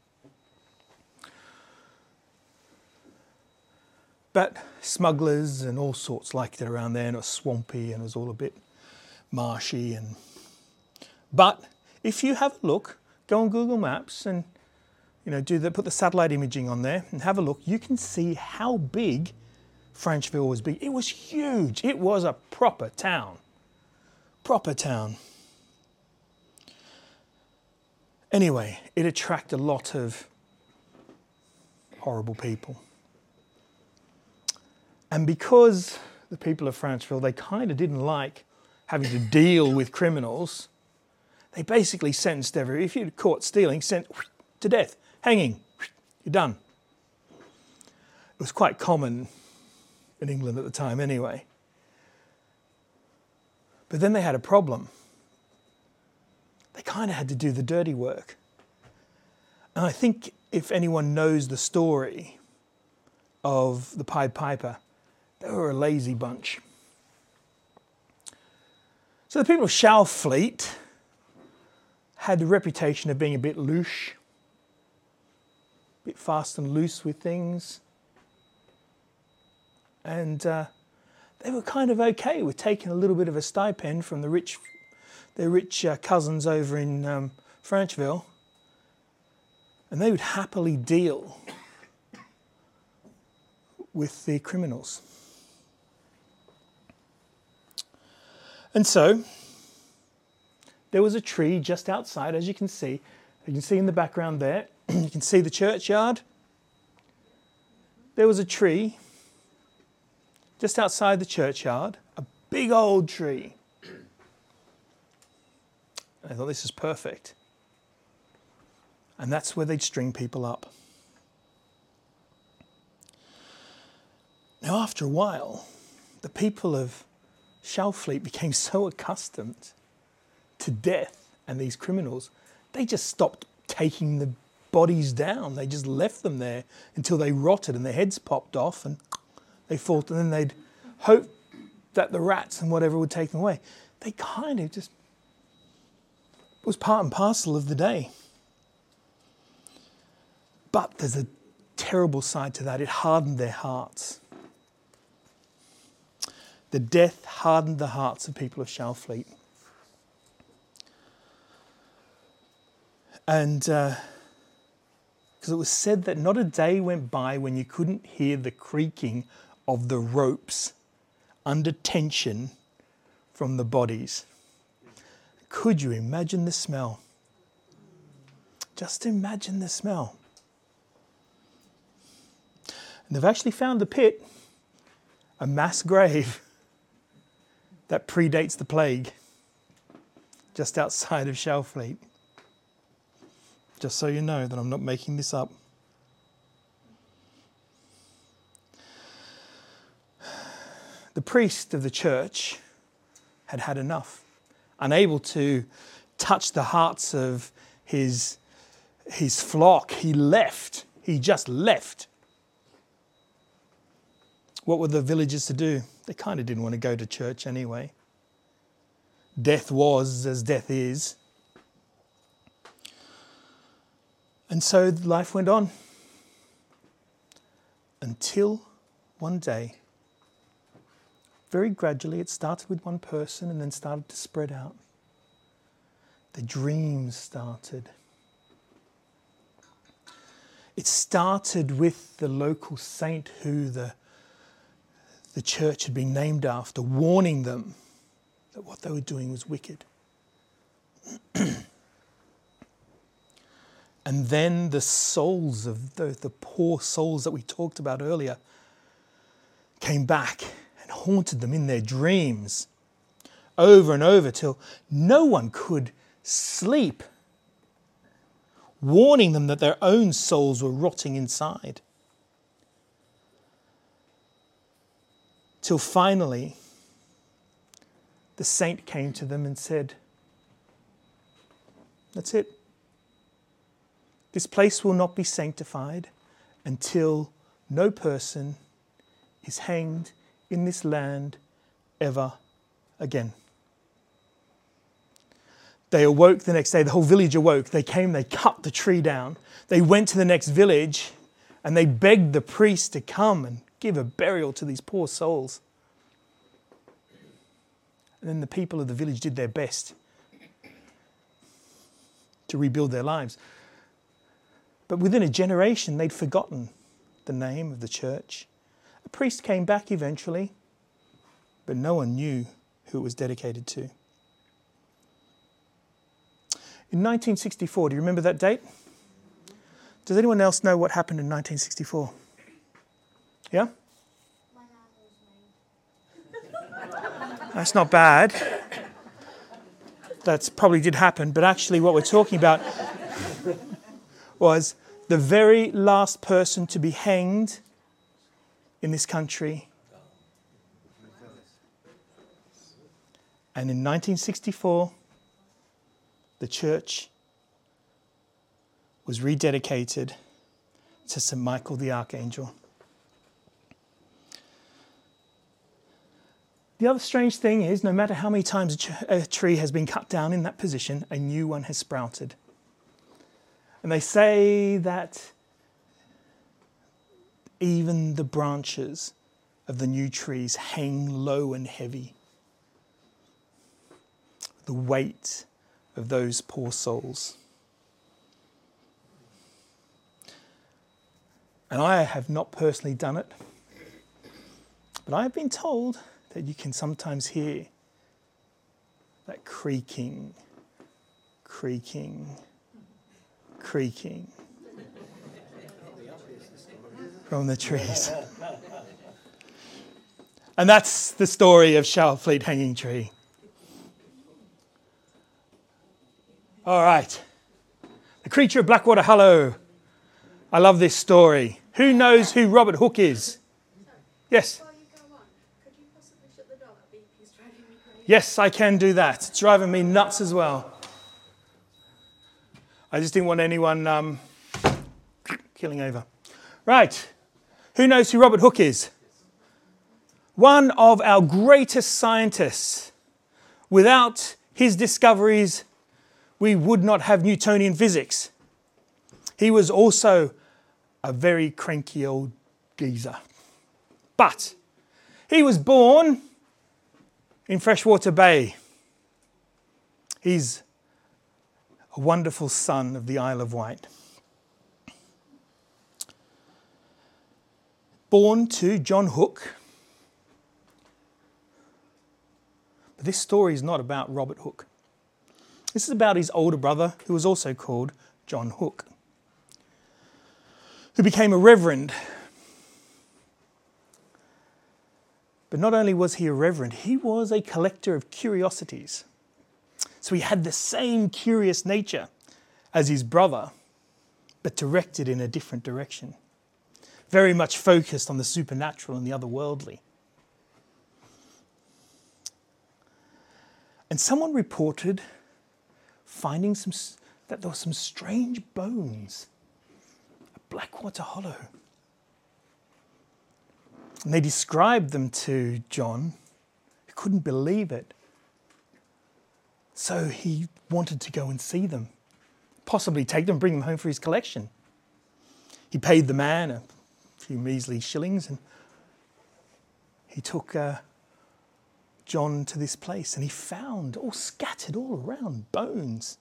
But smugglers and all sorts liked it around there, and it was swampy and it was all a bit marshy. And but if you have a look, go on Google Maps and you know do the put the satellite imaging on there and have a look. You can see how big Franchville was. Big. It was huge. It was a proper town. Proper town. Anyway, it attracted a lot of horrible people. And because the people of Franceville, they kind of didn't like having to deal with criminals, they basically sentenced every, if you're caught stealing, sent to death, hanging, you're done. It was quite common in England at the time anyway. But then they had a problem. They kind of had to do the dirty work. And I think if anyone knows the story of the Pied Piper, they were a lazy bunch. So the people of Shalfleet had the reputation of being a bit louche, a bit fast and loose with things. And uh, they were kind of okay with taking a little bit of a stipend from the rich, their rich uh, cousins over in um, Franceville, and they would happily deal with the criminals. And so there was a tree just outside, as you can see. You can see in the background there. You can see the churchyard. There was a tree just outside the churchyard, a big old tree. I thought, this is perfect. And that's where they'd string people up. Now, after a while, the people of Shalfleet became so accustomed to death and these criminals, they just stopped taking the bodies down. They just left them there until they rotted and their heads popped off and they fought, and then they'd hope that the rats and whatever would take them away. They kind of just, it was part and parcel of the day. But there's a terrible side to that. It hardened their hearts. The death hardened the hearts of people of Shalfleet. And because uh, it was said that not a day went by when you couldn't hear the creaking of the ropes under tension from the bodies. Could you imagine the smell? Just imagine the smell. And they've actually found a pit, a mass grave, that predates the plague, just outside of Shalfleet. Just so you know that I'm not making this up. The priest of the church had had enough. Unable to touch the hearts of his, his flock, he left. He just left. What were the villagers to do? They kind of didn't want to go to church anyway. Death was as death is. And so life went on. Until one day, very gradually, it started with one person and then started to spread out. The dreams started. It started with the local saint who the the church had been named after, warning them that what they were doing was wicked. And then the souls of the, the poor souls that we talked about earlier came back and haunted them in their dreams over and over till no one could sleep, warning them that their own souls were rotting inside. Till finally, the saint came to them and said, that's it. This place will not be sanctified until no person is hanged in this land ever again. They awoke the next day, the whole village awoke. They came, they cut the tree down. They went to the next village and they begged the priest to come and give a burial to these poor souls. And then the people of the village did their best to rebuild their lives. But within a generation, they'd forgotten the name of the church. A priest came back eventually, but no one knew who it was dedicated to. In nineteen sixty-four, do you remember that date? Does anyone else know what happened in nineteen sixty-four? Yeah? When I That's not bad. That probably did happen, but actually what we're talking about was the very last person to be hanged in this country. And in nineteen sixty-four, the church was rededicated to Saint Michael the Archangel. The other strange thing is, no matter how many times a, ch- a tree has been cut down in that position, a new one has sprouted. And they say that even the branches of the new trees hang low and heavy. The weight of those poor souls. And I have not personally done it, but I have been told that you can sometimes hear that creaking, creaking, creaking from the trees. And that's the story of Shalfleet Hanging Tree. All right. The Creature of Blackwater Hollow. I love this story. Who knows who Robert Hooke is? Yes? Before you go on, could you possibly shut the door? That beep is driving me crazy. Yes, I can do that. It's driving me nuts as well. I just didn't want anyone um, killing over. Right. Who knows who Robert Hooke is? One of our greatest scientists. Without his discoveries, we would not have Newtonian physics. He was also a very cranky old geezer. But he was born in Freshwater Bay. He's a wonderful son of the Isle of Wight. Born to John Hooke. But this story is not about Robert Hooke. This is about his older brother, who was also called John Hooke, who became a reverend. But not only was he a reverend, he was a collector of curiosities. So he had the same curious nature as his brother, but directed in a different direction. Very much focused on the supernatural and the otherworldly. And someone reported finding some that there were some strange bones at Blackwater Hollow. And they described them to John, who couldn't believe it. So he wanted to go and see them, possibly take them, bring them home for his collection. He paid the man a few measly shillings and he took uh, John to this place and he found all scattered all around bones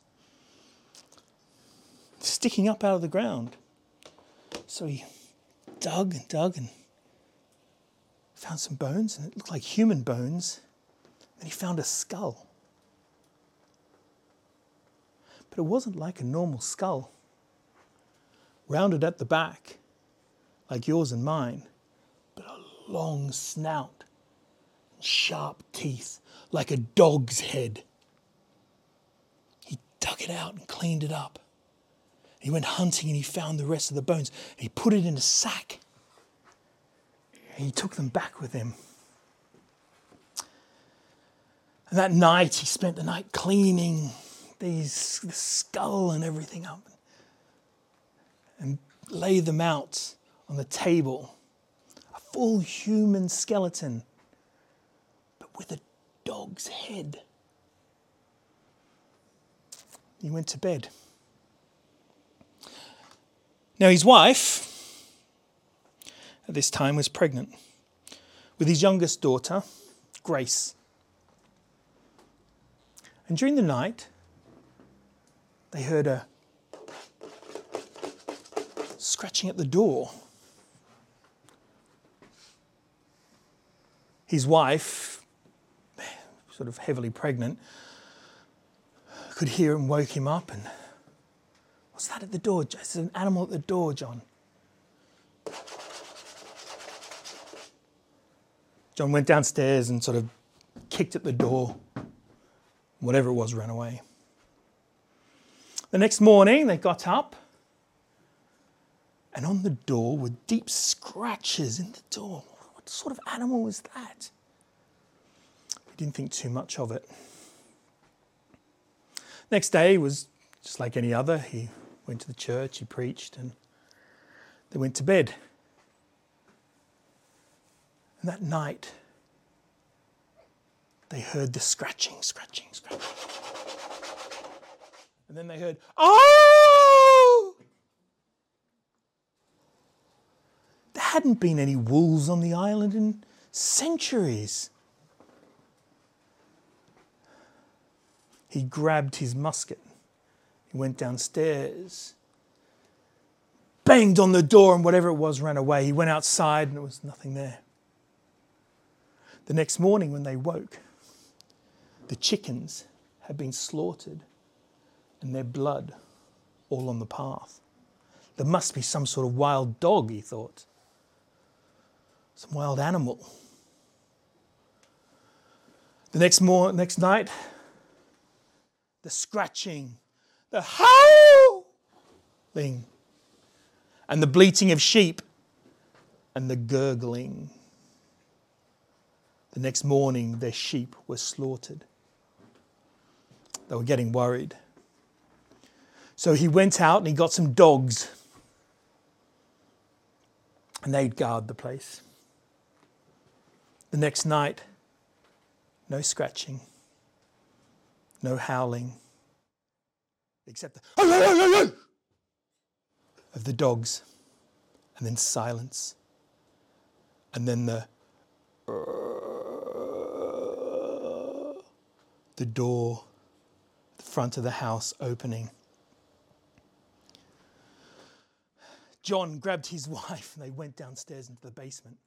sticking up out of the ground. So he dug and dug and found some bones, and it looked like human bones. Then he found a skull. But it wasn't like a normal skull, rounded at the back, like yours and mine, but a long snout, sharp teeth, like a dog's head. He dug it out and cleaned it up. He went hunting and he found the rest of the bones. And he put it in a sack. And he took them back with him. And that night, he spent the night cleaning these, the skull and everything up. And laid them out on the table. A full human skeleton, but with a dog's head. He went to bed. Now his wife, at this time, was pregnant with his youngest daughter, Grace. And during the night, they heard a scratching at the door. His wife, sort of heavily pregnant, could hear him, woke him up, and what's that at the door? There's an animal at the door, John. John went downstairs and sort of kicked at the door. Whatever it was ran away. The next morning they got up, and on the door were deep scratches in the door. What sort of animal was that? He didn't think too much of it. Next day was just like any other. He went to the church, he preached, and they went to bed. And that night, they heard the scratching, scratching, scratching. And then they heard, oh! There hadn't been any wolves on the island in centuries. He grabbed his musket. He went downstairs, banged on the door, and whatever it was ran away. He went outside and there was nothing there. The next morning when they woke, the chickens had been slaughtered and their blood all on the path. There must be some sort of wild dog, he thought. Some wild animal. The next mor- next night, the scratching, the howling, and the bleating of sheep, and the gurgling. The next morning, their sheep were slaughtered. They were getting worried. So he went out and he got some dogs, and they'd guard the place. The next night, no scratching, no howling, except the of the dogs, and then silence, and then the the door, the front of the house opening. John grabbed his wife and they went downstairs into the basement.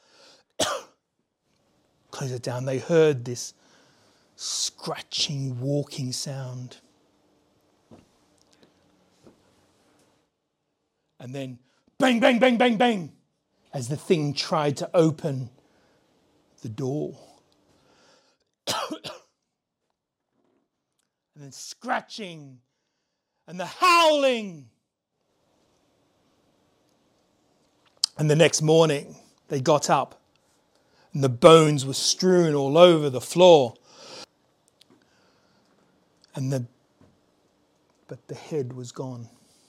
Close it down. They heard this scratching, walking sound. And then bang, bang, bang, bang, bang, as the thing tried to open the door. And then scratching and the howling. And the next morning they got up and the bones were strewn all over the floor. And the but the head was gone.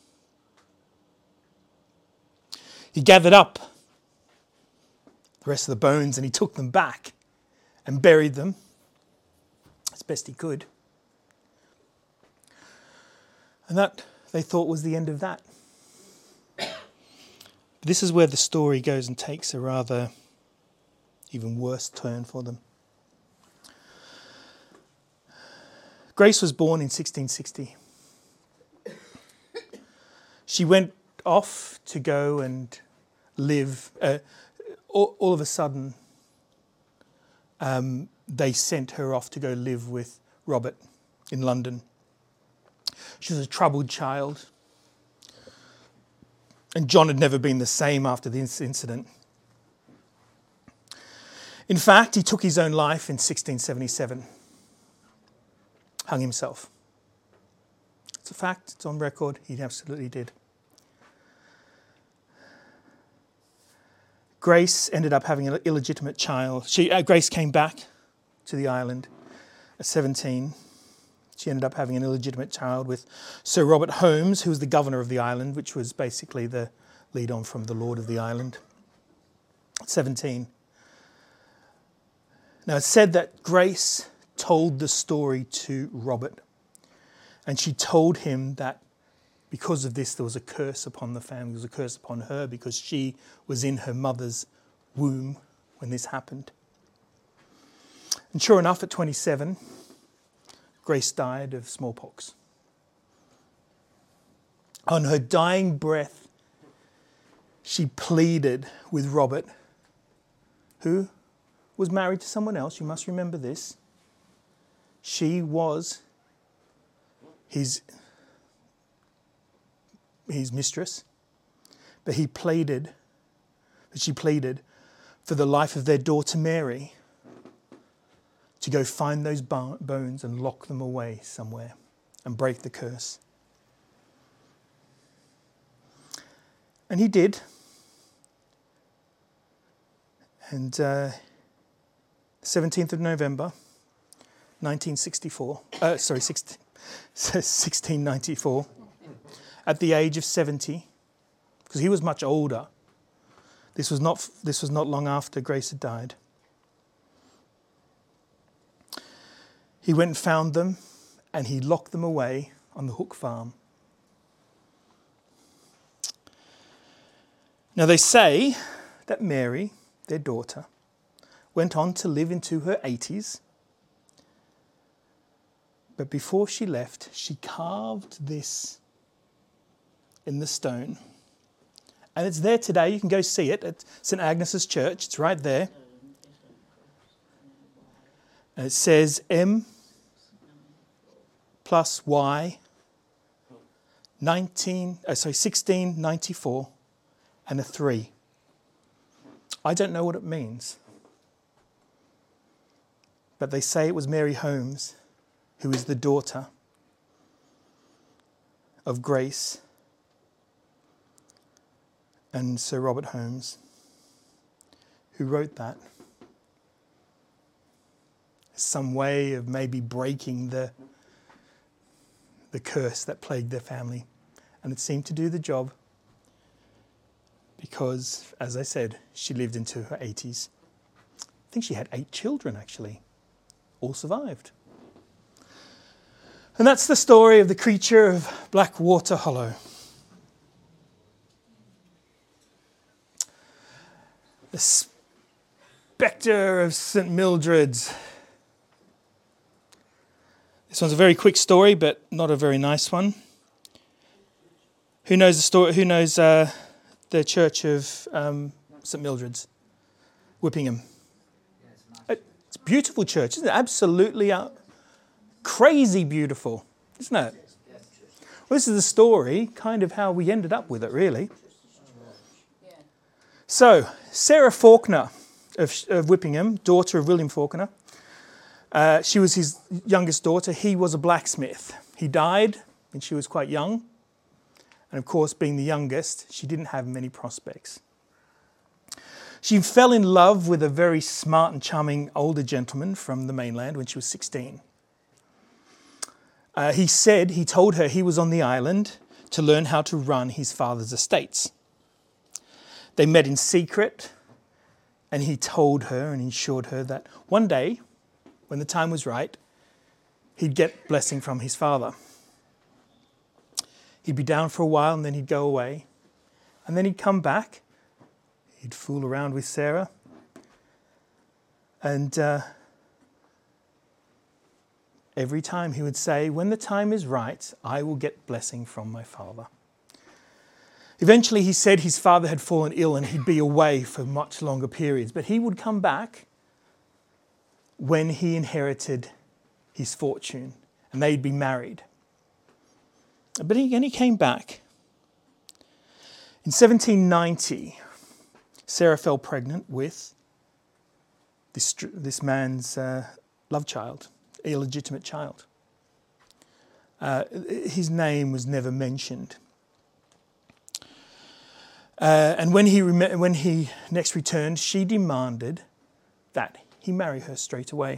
He gathered up the rest of the bones and he took them back and buried them as best he could. And that, they thought, was the end of that. This is where the story goes and takes a rather even worse turn for them. Grace was born in sixteen sixty. She went off to go and live. Uh, all, all of a sudden, um, they sent her off to go live with Robert in London. She was a troubled child. And John had never been the same after this incident. In fact, he took his own life in sixteen seventy-seven. Hung himself. It's a fact, it's on record, he absolutely did. Grace ended up having an illegitimate child. She, uh, Grace came back to the island at seventeen. She ended up having an illegitimate child with Sir Robert Holmes, who was the governor of the island, which was basically the lead on from the Lord of the Island. At seventeen. Now it's said that Grace told the story to Robert, and she told him that because of this there was a curse upon the family, there was a curse upon her because she was in her mother's womb when this happened. And sure enough, at twenty-seven, Grace died of smallpox. On her dying breath, she pleaded with Robert, who was married to someone else. You must remember this. She was his, his mistress, but he pleaded, but she pleaded for the life of their daughter Mary, to go find those bones and lock them away somewhere and break the curse. And he did. And uh, seventeenth of November, nineteen sixty-four, uh, sorry, sixteen ninety-four, at the age of seventy, because he was much older. This was not, this was not long after Grace had died. He went and found them, and he locked them away on the Hook Farm. Now they say that Mary, their daughter, went on to live into her eighties. But before she left, she carved this in the stone. And it's there today. You can go see it at Saint Agnes's Church. It's right there. And it says M plus Y nineteen, oh, sorry, sixteen ninety-four and a three. I don't know what it means. But they say it was Mary Holmes, who is the daughter of Grace and Sir Robert Holmes, who wrote that. Some way of maybe breaking the, the curse that plagued their family. And it seemed to do the job because, as I said, she lived into her eighties. I think she had eight children, actually. All survived. And that's the story of the creature of Blackwater Hollow. The spectre of Saint Mildred's. This one's a very quick story, but not a very nice one. Who knows the story? Who knows uh, the church of um, Saint Mildred's, Whippingham? Yeah, it's nice. It's a beautiful church, isn't it? Absolutely uh, crazy beautiful, isn't it? Well, this is the story, kind of how we ended up with it, really. Yeah. So, Sarah Faulkner of, of Whippingham, daughter of William Faulkner. Uh, she was his youngest daughter. He was a blacksmith. He died when she was quite young. And of course, being the youngest, she didn't have many prospects. She fell in love with a very smart and charming older gentleman from the mainland when she was sixteen. Uh, he said, he told her he was on the island to learn how to run his father's estates. They met in secret, and he told her and assured her that one day, when the time was right, he'd get blessing from his father. He'd be down for a while and then he'd go away. And then he'd come back. He'd fool around with Sarah. And uh, every time he would say, when the time is right, I will get blessing from my father. Eventually he said his father had fallen ill and he'd be away for much longer periods. But he would come back when he inherited his fortune and they'd be married. But again, he came back. In seventeen ninety, Sarah fell pregnant with this, this man's uh, love child, illegitimate child. Uh, his name was never mentioned. Uh, and when he, rem- when he next returned, she demanded that he marry her straight away.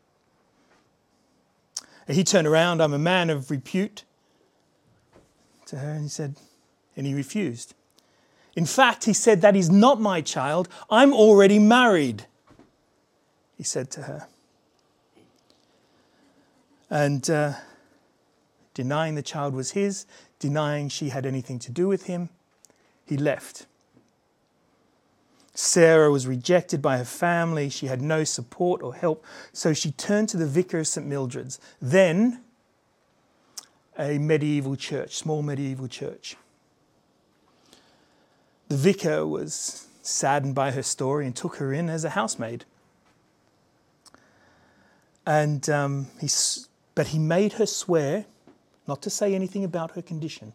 And he turned around, I'm a man of repute, to her, and he said, and he refused. In fact, he said, that is not my child. I'm already married, he said to her. And uh, denying the child was his, denying she had anything to do with him, he left. Sarah was rejected by her family. She had no support or help. So she turned to the vicar of Saint Mildred's, then a medieval church, small medieval church. The vicar was saddened by her story and took her in as a housemaid. And um, he, but he made her swear not to say anything about her condition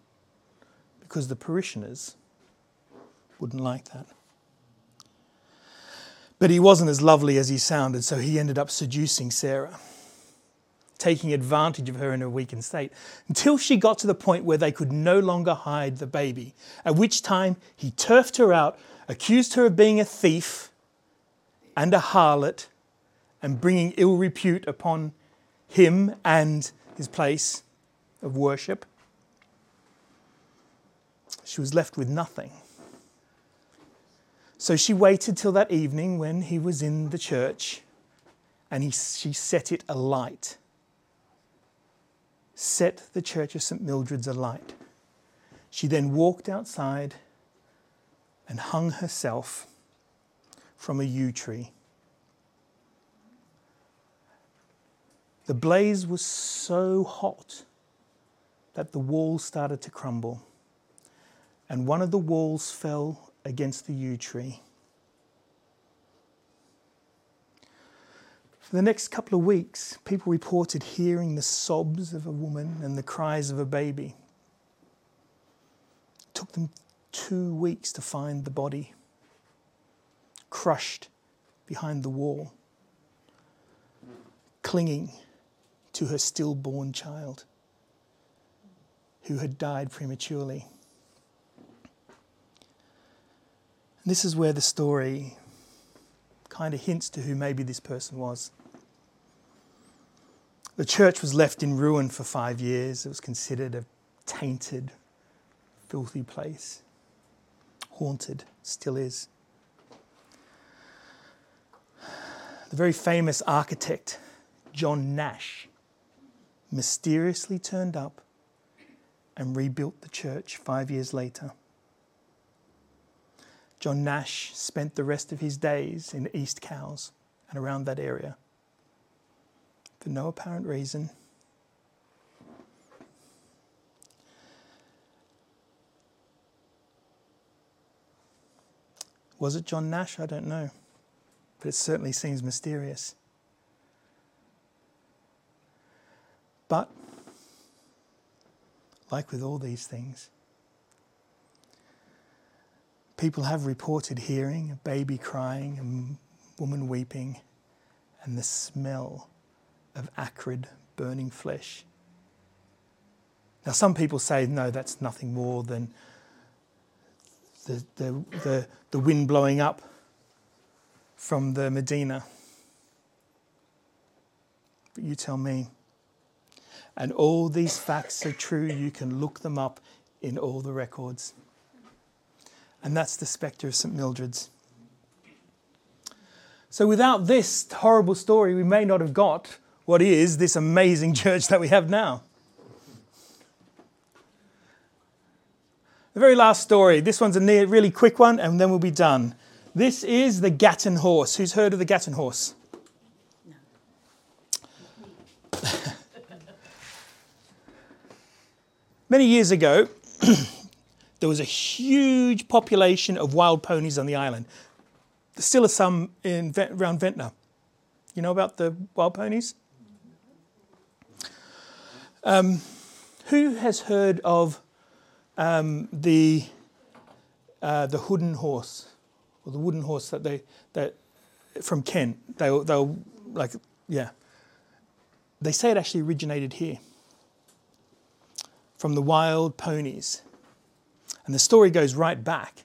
because the parishioners wouldn't like that. But he wasn't as lovely as he sounded, so he ended up seducing Sarah, taking advantage of her in her weakened state, until she got to the point where they could no longer hide the baby, at which time he turfed her out, accused her of being a thief and a harlot, and bringing ill repute upon him and his place of worship. She was left with nothing. So she waited till that evening when he was in the church, and he, she set it alight. Set the church of Saint Mildred's alight. She then walked outside and hung herself from a yew tree. The blaze was so hot that the walls started to crumble, and one of the walls fell against the yew tree. For the next couple of weeks, people reported hearing the sobs of a woman and the cries of a baby. It took them two weeks to find the body, crushed behind the wall, clinging to her stillborn child who had died prematurely. And this is where the story kind of hints to who maybe this person was. The church was left in ruin for five years. It was considered a tainted, filthy place. Haunted, still is. The very famous architect, John Nash, mysteriously turned up and rebuilt the church five years later. John Nash spent the rest of his days in East Cowes and around that area for no apparent reason. Was it John Nash? I don't know. But it certainly seems mysterious. But, like with all these things, people have reported hearing a baby crying, a woman weeping, and the smell of acrid, burning flesh. Now, some people say, no, that's nothing more than the, the, the, the wind blowing up from the Medina. But you tell me. And all these facts are true. You can look them up in all the records. And that's the spectre of Saint Mildred's. So without this horrible story, we may not have got what is this amazing church that we have now. The very last story. This one's a near, really quick one, and then we'll be done. This is the Gatton horse. Who's heard of the Gatton horse? No. Many years ago, there was a huge population of wild ponies on the island. There still are some in, around Ventnor. You know about the wild ponies? Um, who has heard of um, the uh, the wooden horse, or the wooden horse that they that from Kent? They they'll like yeah. They say it actually originated here from the wild ponies. And the story goes right back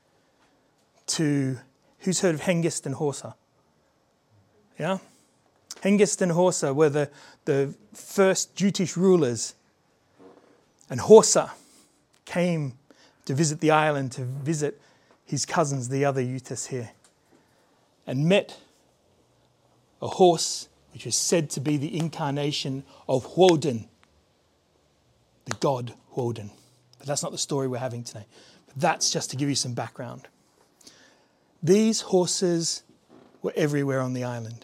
to, who's heard of Hengist and Horsa? Yeah? Hengist and Horsa were the, the first Jutish rulers. And Horsa came to visit the island, to visit his cousins, the other Utas here, and met a horse which is said to be the incarnation of Woden, the god Woden. But that's not the story we're having today. But that's just to give you some background. These horses were everywhere on the island.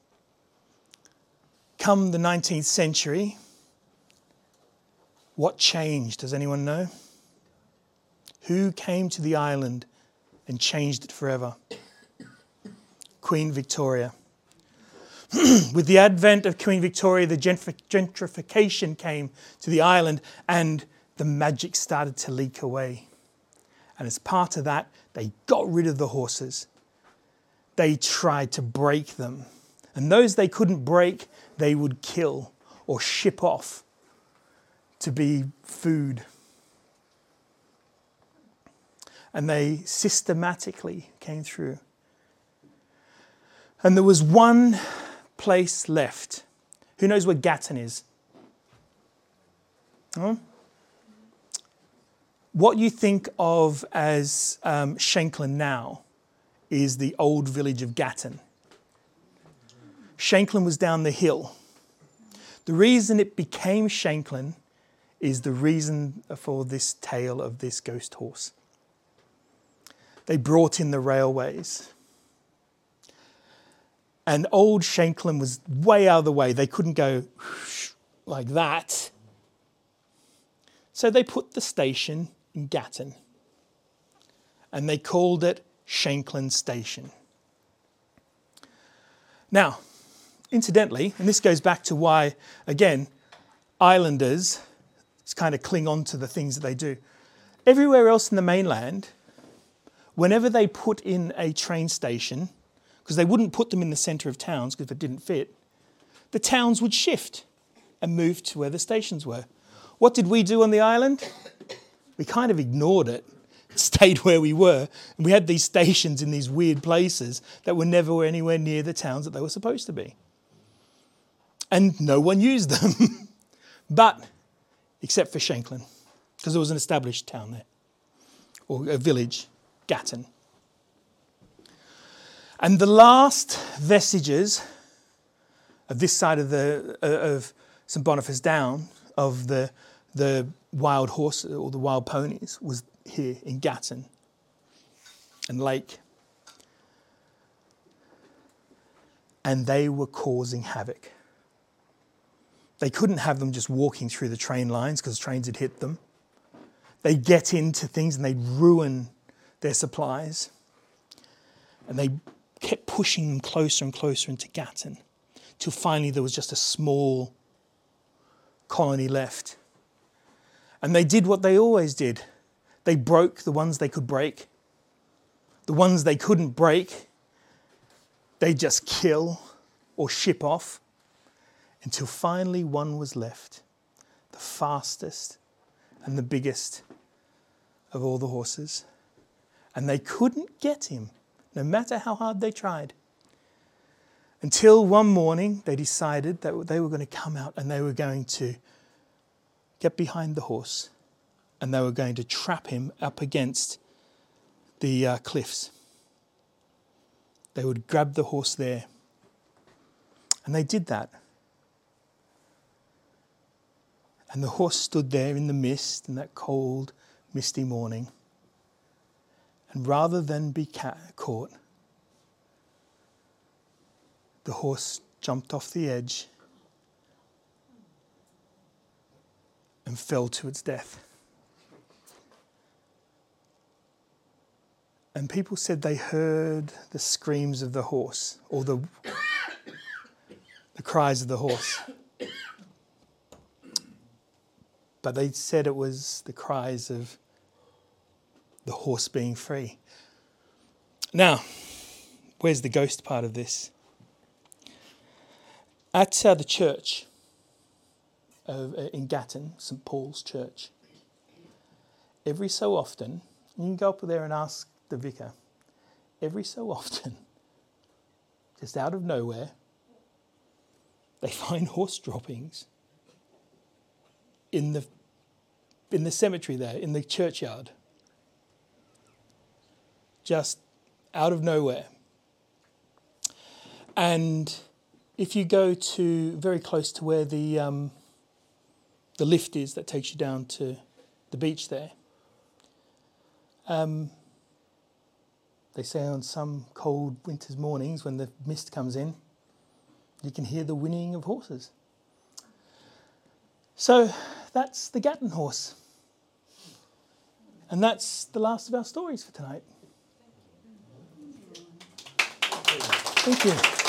Come the nineteenth century, what changed? Does anyone know? Who came to the island and changed it forever? Queen Victoria. With the advent of Queen Victoria, the gentrification came to the island and the magic started to leak away. And as part of that, they got rid of the horses. they tried to break them. And those they couldn't break, they would kill or ship off to be food. And they systematically came through. And there was one place left. Who knows where Gatton is? Huh? What you think of as um, Shanklin now is the old village of Gatton. Shanklin was down the hill. The reason it became Shanklin is the reason for this tale of this ghost horse. They brought in the railways. And old Shanklin was way out of the way. They couldn't go like that. So they put the station in Gatton. And they called it Shanklin Station. Now, incidentally, and this goes back to why, again, islanders kind of cling on to the things that they do. Everywhere else in the mainland, whenever they put in a train station, because they wouldn't put them in the centre of towns because it didn't fit, the towns would shift and move to where the stations were. What did we do on the island? We kind of ignored it, stayed where we were, and we had these stations in these weird places that were never anywhere near the towns that they were supposed to be. And no one used them, but except for Shanklin, because there was an established town there, or a village, Gatton. And the last vestiges of this side of the uh, of St Boniface Down, of the the wild horses or the wild ponies, was here in Gatton and Lake. And they were causing havoc. They couldn't have them just walking through the train lines because trains had hit them. They'd get into things and they'd ruin their supplies. And they kept pushing them closer and closer into Gatton till finally there was just a small colony left. And they did what they always did. They broke the ones they could break. The ones they couldn't break, they just kill or ship off until finally one was left, the fastest and the biggest of all the horses. And they couldn't get him, no matter how hard they tried. Until one morning they decided that they were going to come out and they were going to get behind the horse and they were going to trap him up against the uh, cliffs. They would grab the horse there. And they did that. And the horse stood there in the mist in that cold, misty morning. And rather than be ca- caught, the horse jumped off the edge and fell to its death. And people said they heard the screams of the horse, or the, the cries of the horse. But they said it was the cries of the horse being free. Now, where's the ghost part of this? At uh, the church of, uh, in Gatton, St Paul's Church, every so often, you can go up there and ask the vicar, every so often, just out of nowhere, they find horse droppings in the in the cemetery there, in the churchyard. Just out of nowhere. And if you go to very close to where the um, the lift is that takes you down to the beach there, um, they say on some cold winter's mornings when the mist comes in, you can hear the whinnying of horses. So that's the Gatton horse. And that's the last of our stories for tonight. Thank you.